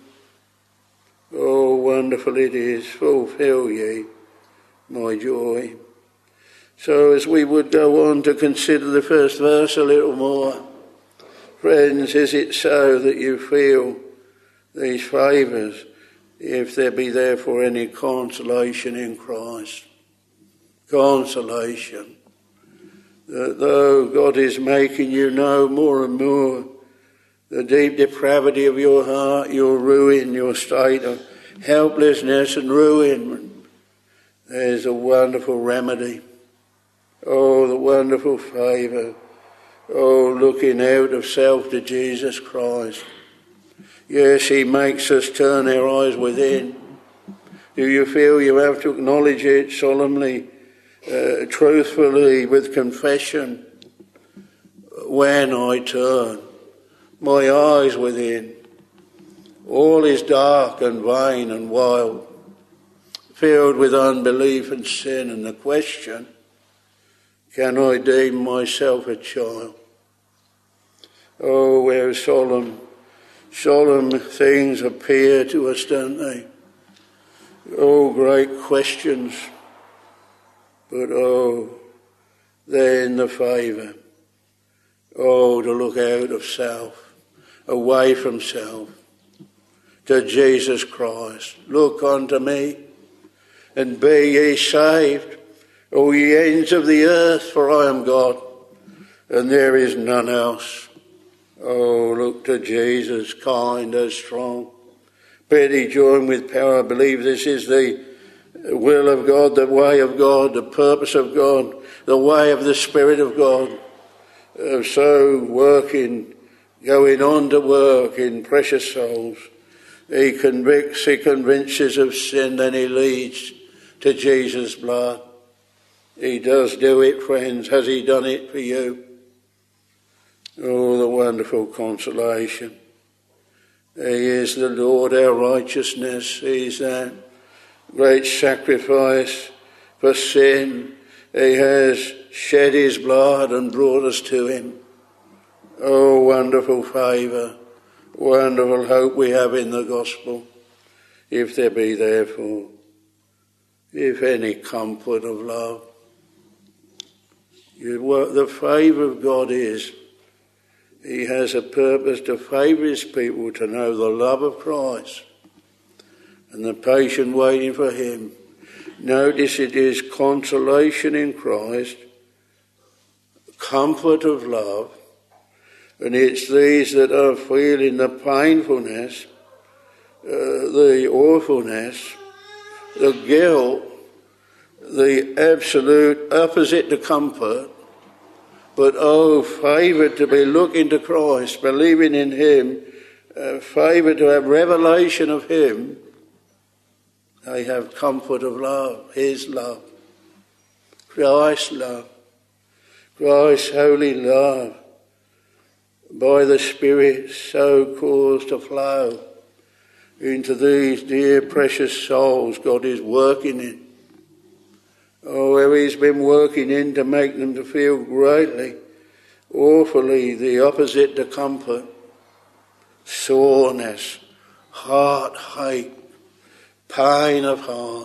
Oh, wonderful it is. Fulfill ye my joy. So as we would go on to consider the first verse a little more, friends, is it so that you feel these favours, if there be therefore any consolation in Christ? Consolation. That though God is making you know more and more the deep depravity of your heart, your ruin, your state of helplessness and ruin, there's a wonderful remedy. Oh, the wonderful favour. Oh, looking out of self to Jesus Christ. Yes, he makes us turn our eyes within. Do you feel you have to acknowledge it solemnly, uh, truthfully, with confession? When I turn my eyes within, all is dark and vain and wild, filled with unbelief and sin, and the question, can I deem myself a child? Oh, how solemn, solemn things appear to us, don't they? Oh, great questions. But oh, then the favour. Oh, to look out of self, away from self, to Jesus Christ. Look unto me, and be ye saved, all ye ends of the earth, for I am God, and there is none else. Oh, look to Jesus, kind and strong. Betty, join with power. I believe this is the will of God, the way of God, the purpose of God, the way of the Spirit of God. Uh, so working, going on to work in precious souls. He convicts, he convinces of sin, then he leads to Jesus' blood. He does do it, friends. Has he done it for you? Oh, the wonderful consolation. He is the Lord, our righteousness. He is that great sacrifice for sin. He has shed his blood and brought us to him. Oh, wonderful favour, wonderful hope we have in the gospel. If there be therefore, if any comfort of love. What the favour of God is, he has a purpose to favour his people to know the love of Christ and the patient waiting for him. Notice it is consolation in Christ, comfort of love, and it's these that are feeling the painfulness, uh, the awfulness, the guilt, the absolute opposite to comfort, but oh, favoured to be looking to Christ, believing in him, uh, favoured to have revelation of him. They have comfort of love, his love, Christ's love, Christ's holy love, by the Spirit so caused to flow into these dear precious souls God is working in. Oh, how he's been working in to make them to feel greatly, awfully the opposite to comfort, soreness, heartache, pain of heart,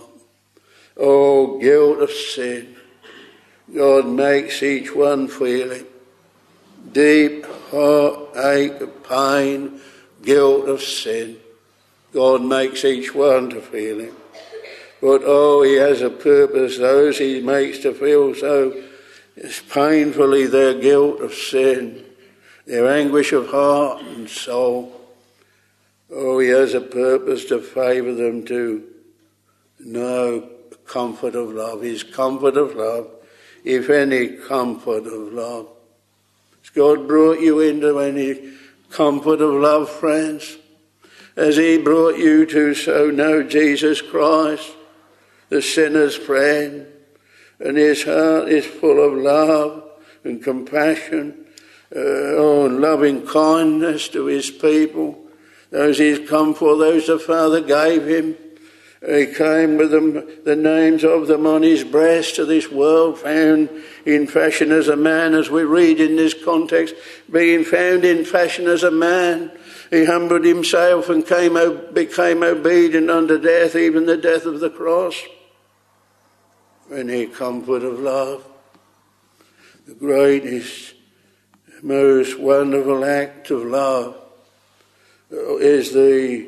oh, guilt of sin. God makes each one feel it. Deep heartache, pain, guilt of sin. God makes each one to feel it. But oh, he has a purpose. Those he makes to feel so painfully their guilt of sin, their anguish of heart and soul. Oh, he has a purpose to favour them to know comfort of love. His comfort of love, if any comfort of love. Has God brought you into any comfort of love, friends? Has he brought you to so know Jesus Christ, the sinner's friend, and his heart is full of love and compassion, uh, oh, and loving kindness to his people. Those he's come for, those the Father gave him. He came with them, the names of them on his breast to this world, found in fashion as a man, as we read in this context, being found in fashion as a man. He humbled himself and came, became obedient unto death, even the death of the cross. Any comfort of love, the greatest, most wonderful act of love is the,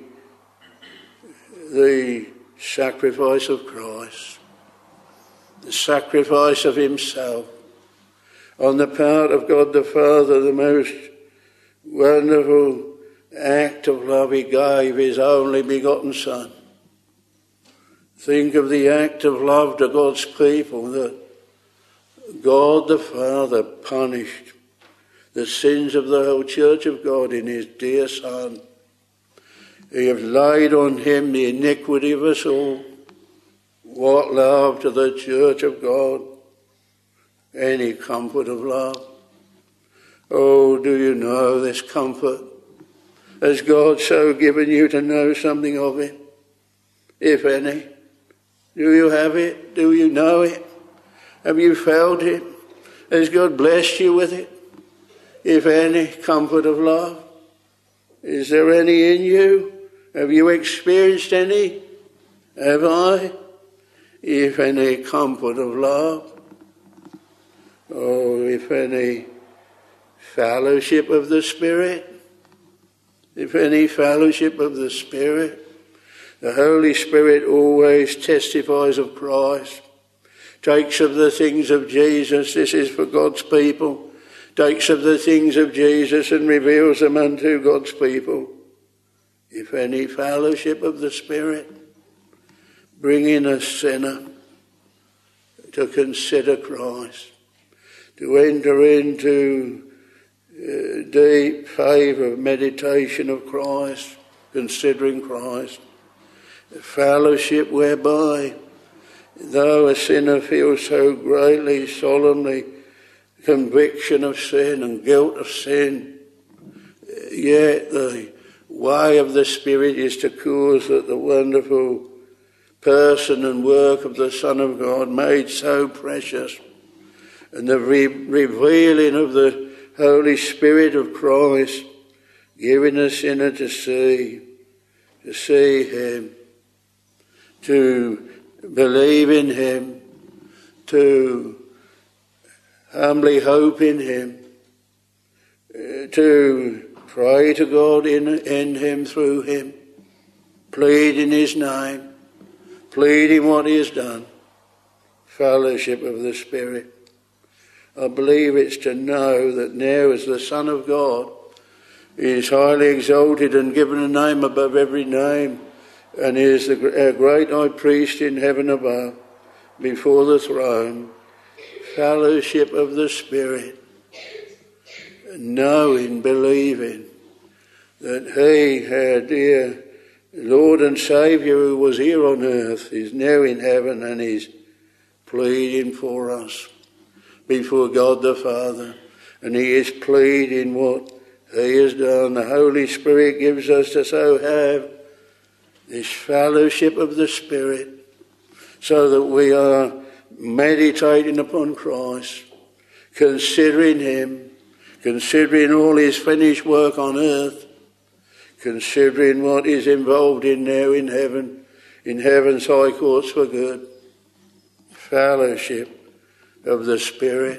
the sacrifice of Christ, the sacrifice of himself on the part of God the Father, the most wonderful act of love. He gave his only begotten Son. Think of the act of love to God's people, that God the Father punished the sins of the whole church of God in his dear Son. He has laid on him the iniquity of us all. What love to the church of God. Any comfort of love. Oh, do you know this comfort? Has God so given you to know something of it? If any. Do you have it? Do you know it? Have you felt it? Has God blessed you with it? If any, comfort of love. Is there any in you? Have you experienced any? Have I? If any, comfort of love. Oh, if any, fellowship of the Spirit. If any, fellowship of the Spirit. The Holy Spirit always testifies of Christ, takes of the things of Jesus, this is for God's people, takes of the things of Jesus and reveals them unto God's people. If any fellowship of the Spirit, bringing a sinner to consider Christ, to enter into uh, deep favour, meditation of Christ, considering Christ, a fellowship whereby, though a sinner feels so greatly, solemnly, conviction of sin and guilt of sin, yet the way of the Spirit is to cause that the wonderful person and work of the Son of God made so precious, and the re- revealing of the Holy Spirit of Christ, giving a sinner to see, to see him, to believe in him, to humbly hope in him, uh, to pray to God in, in him, through him, plead in his name, pleading what he has done. Fellowship of the Spirit. I believe it's to know that now as the Son of God is highly exalted and given a name above every name, and is the, our great high priest in heaven above, before the throne, fellowship of the Spirit, knowing, believing that he, our dear Lord and Saviour who was here on earth, is now in heaven and is pleading for us before God the Father, and he is pleading what he has done. The Holy Spirit gives us to so have this fellowship of the Spirit, so that we are meditating upon Christ, considering him, considering all his finished work on earth, considering what is involved in now in heaven, in heaven's high courts for good. Fellowship of the Spirit.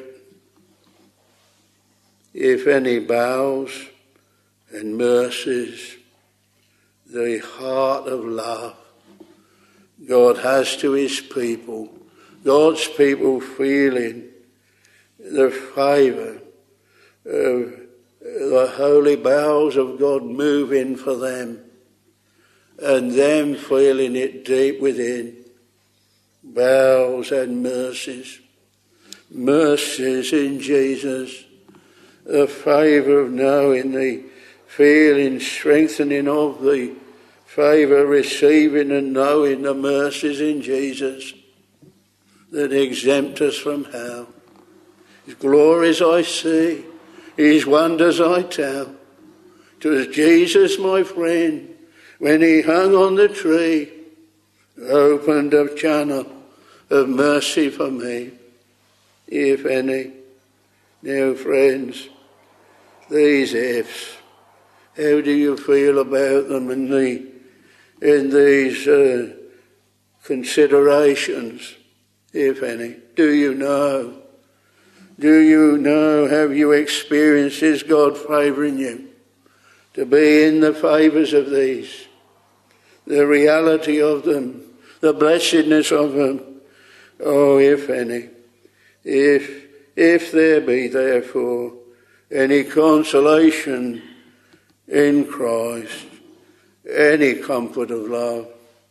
If any bows and mercies, the heart of love God has to his people, God's people feeling the favour of the holy bowels of God moving for them, and them feeling it deep within. Bowels and mercies, mercies in Jesus, the favour of knowing, the feeling, strengthening of the favour, receiving and knowing the mercies in Jesus that exempt us from hell. His glories I see, his wonders I tell. 'Twas Jesus, my friend, when he hung on the tree, opened a channel of mercy for me, if any. Now, friends, these ifs, how do you feel about them in the in these uh, considerations, if any? Do you know? Do you know, have you experienced, is God favouring you to be in the favours of these, the reality of them, the blessedness of them? Oh, if any, if, if there be therefore any consolation in Christ, any comfort of love,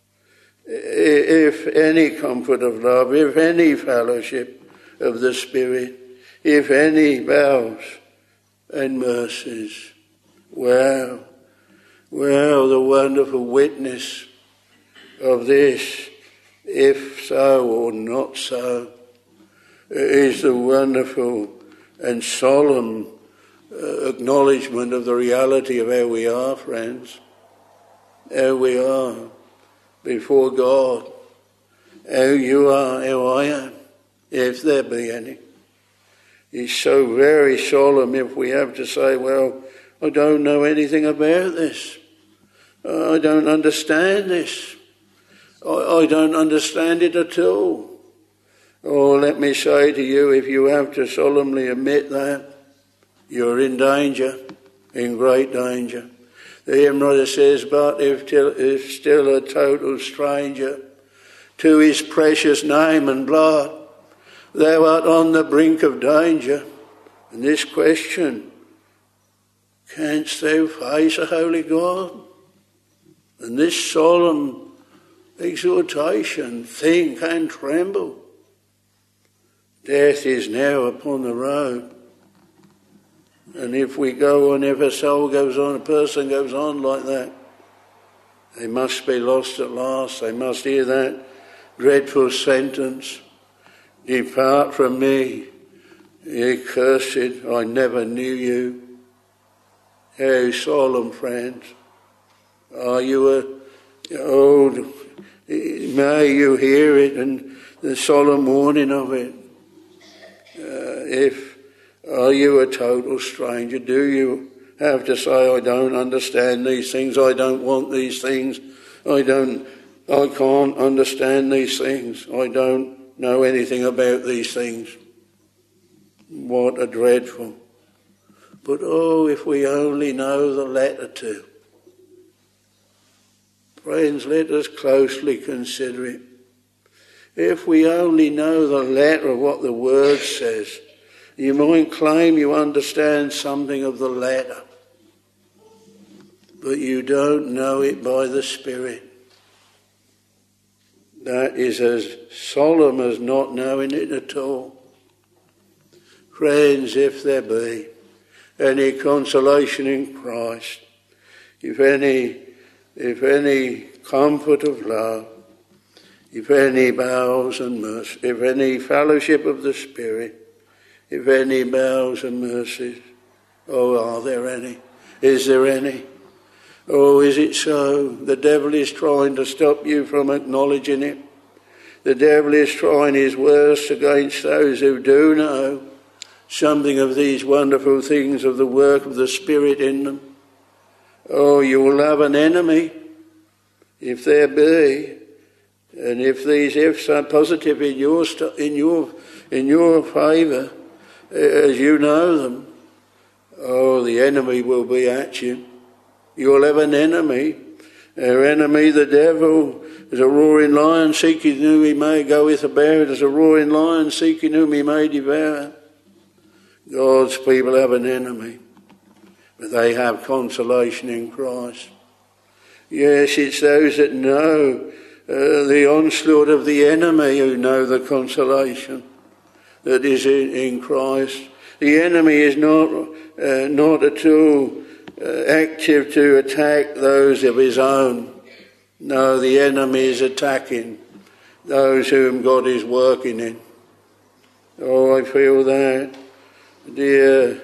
if any comfort of love, if any fellowship of the Spirit, if any vows and mercies, well, well, the wonderful witness of this, if so or not so, is the wonderful and solemn uh, acknowledgement of the reality of how we are, friends, how we are before God, how you are, how I am, if there be any. It's so very solemn if we have to say, well, I don't know anything about this. I don't understand this. I, I don't understand it at all. Oh, let me say to you, if you have to solemnly admit that, you're in danger, in great danger. The hymn writer says, but if, till, if still a total stranger to his precious name and blood, thou art on the brink of danger. And this question, canst thou face a holy God? And this solemn exhortation, think and tremble. Death is now upon the road. And if we go on, if a soul goes on, a person goes on like that, they must be lost at last. They must hear that dreadful sentence, depart from me, ye cursed, I never knew you. How solemn, friends. Are you a, oh, may you hear it and the solemn warning of it. Uh, if, are you a total stranger? Do you have to say, I don't understand these things, I don't want these things, I don't, I can't understand these things, I don't know anything about these things. What a dreadful. But oh, if we only know the letter too. Friends, let us closely consider it. If we only know the letter of what the word says, you might claim you understand something of the letter, but you don't know it by the Spirit. That is as solemn as not knowing it at all. Friends, if there be any consolation in Christ, if any, if any comfort of love, if any bowels and mercy, if any fellowship of the Spirit, if any bowels and mercies, oh, are there any? Is there any? Oh, is it so? The devil is trying to stop you from acknowledging it. The devil is trying his worst against those who do know something of these wonderful things of the work of the Spirit in them. Oh, you will have an enemy, if there be, and if these ifs are positive in your in your in your favour, as you know them, oh, the enemy will be at you. You'll have an enemy. Our enemy, the devil, is a roaring lion seeking whom he may goeth about, as a roaring lion seeking whom he may devour. God's people have an enemy, but they have consolation in Christ. Yes, it's those that know uh, the onslaught of the enemy who know the consolation that is in, in Christ. The enemy is not uh, not at all uh, active to attack those of his own. No, the enemy is attacking those whom God is working in. Oh, I feel that. Dear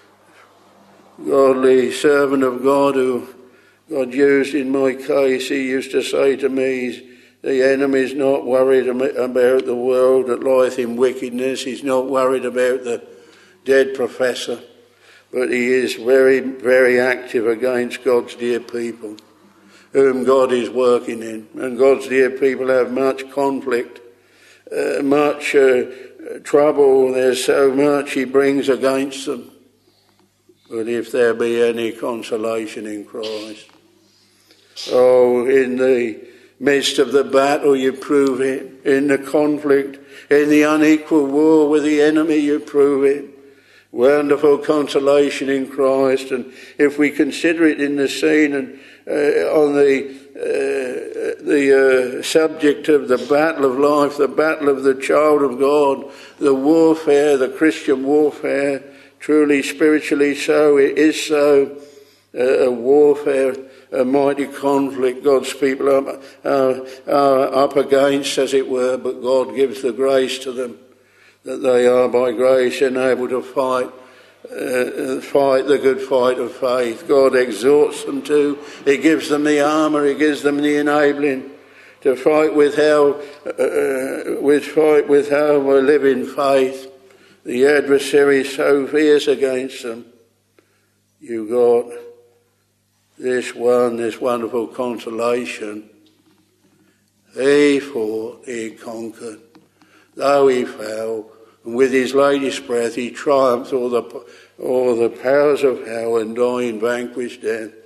godly servant of God who God used in my case, he used to say to me, the enemy's not worried about the world that lieth in wickedness. He's not worried about the dead professor, but he is very, very active against God's dear people, whom God is working in. And God's dear people have much conflict, uh, much uh, trouble. There's so much he brings against them. But if there be any consolation in Christ, oh, in the midst of the battle you prove it, in the conflict, in the unequal war with the enemy you prove it. Wonderful consolation in Christ. And if we consider it in the scene and uh, on the uh, the uh, subject of the battle of life, the battle of the child of God, the warfare, the Christian warfare, truly spiritually so, it is so, uh, a warfare, a mighty conflict God's people are, are, are up against, as it were, but God gives the grace to them, that they are by grace enabled to fight, uh, fight the good fight of faith. God exhorts them to, he gives them the armour, he gives them the enabling to fight with how, uh, with fight with how we live in faith. The adversary is so fierce against them. You got this one, this wonderful consolation. He fought, he conquered. Though he fell, and with his latest breath he triumphed all the, all the powers of hell, and dying vanquished death.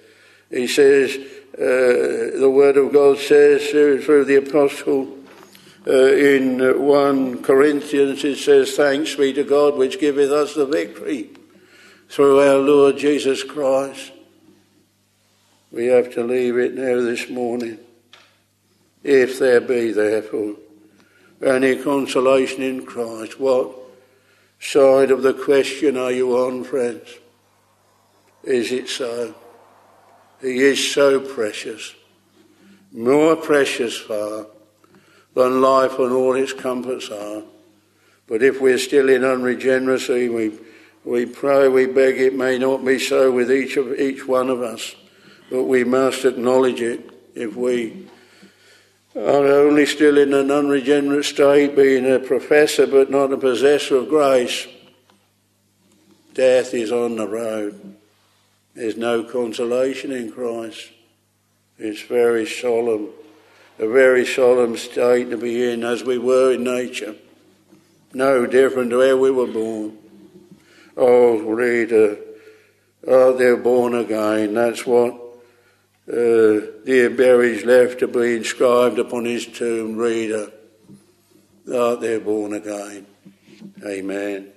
He says, uh, the Word of God says uh, through the Apostle uh, in First Corinthians, it says, thanks be to God which giveth us the victory through our Lord Jesus Christ. We have to leave it now this morning. If there be, therefore, any consolation in Christ, what side of the question are you on, friends? Is it so? He is so precious, more precious far than life and all its comforts are. But if we're still in unregeneracy, we we pray, we beg it may not be so with each of each one of us, but we must acknowledge it. If we are only still in an unregenerate state, being a professor but not a possessor of grace, death is on the road. There's no consolation in Christ. It's very solemn, a very solemn state to be in, as we were in nature. No different to where we were born. Oh, reader, art thou born again? That's what uh, dear Berry's left to be inscribed upon his tomb. Reader, art thou born again? Amen.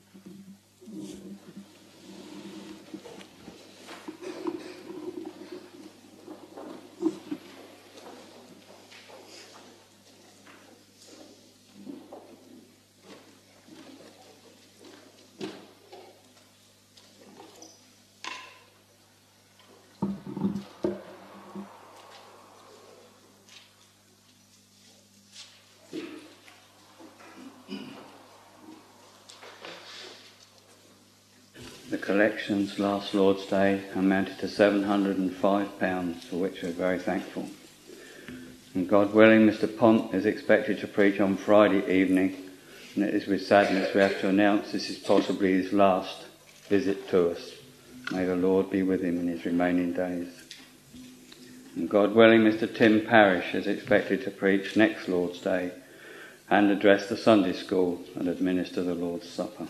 The collections last Lord's Day amounted to seven hundred and five pounds, for which we're very thankful. And God willing, Mister Pont is expected to preach on Friday evening, and it is with sadness we have to announce this is possibly his last visit to us. May the Lord be with him in his remaining days. And God willing, Mister Tim Parrish is expected to preach next Lord's Day and address the Sunday school and administer the Lord's Supper.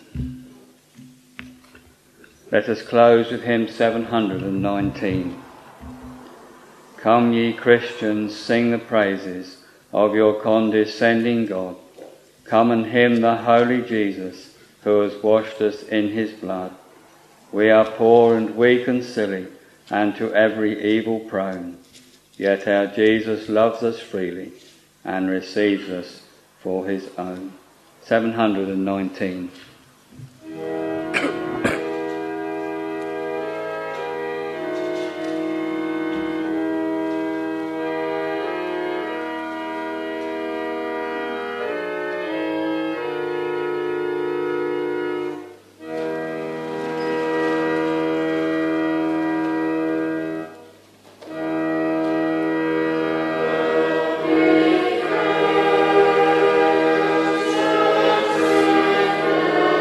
Let us close with hymn seven hundred and nineteen. Come ye Christians, sing the praises of your condescending God. Come and hymn the holy Jesus, who has washed us in his blood. We are poor and weak and silly, and to every evil prone. Yet our Jesus loves us freely, and receives us for his own. seven hundred and nineteen. Thank you.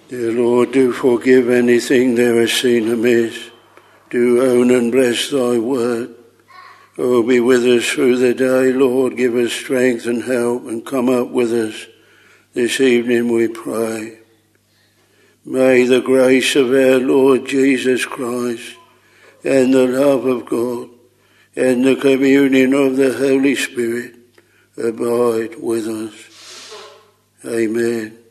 Dear Lord, do forgive anything thou hast seen amiss. Do own and bless thy word. Oh, be with us through the day, Lord. Give us strength and help, and come up with us this evening, we pray. May the grace of our Lord Jesus Christ and the love of God and the communion of the Holy Spirit abide with us. Amen.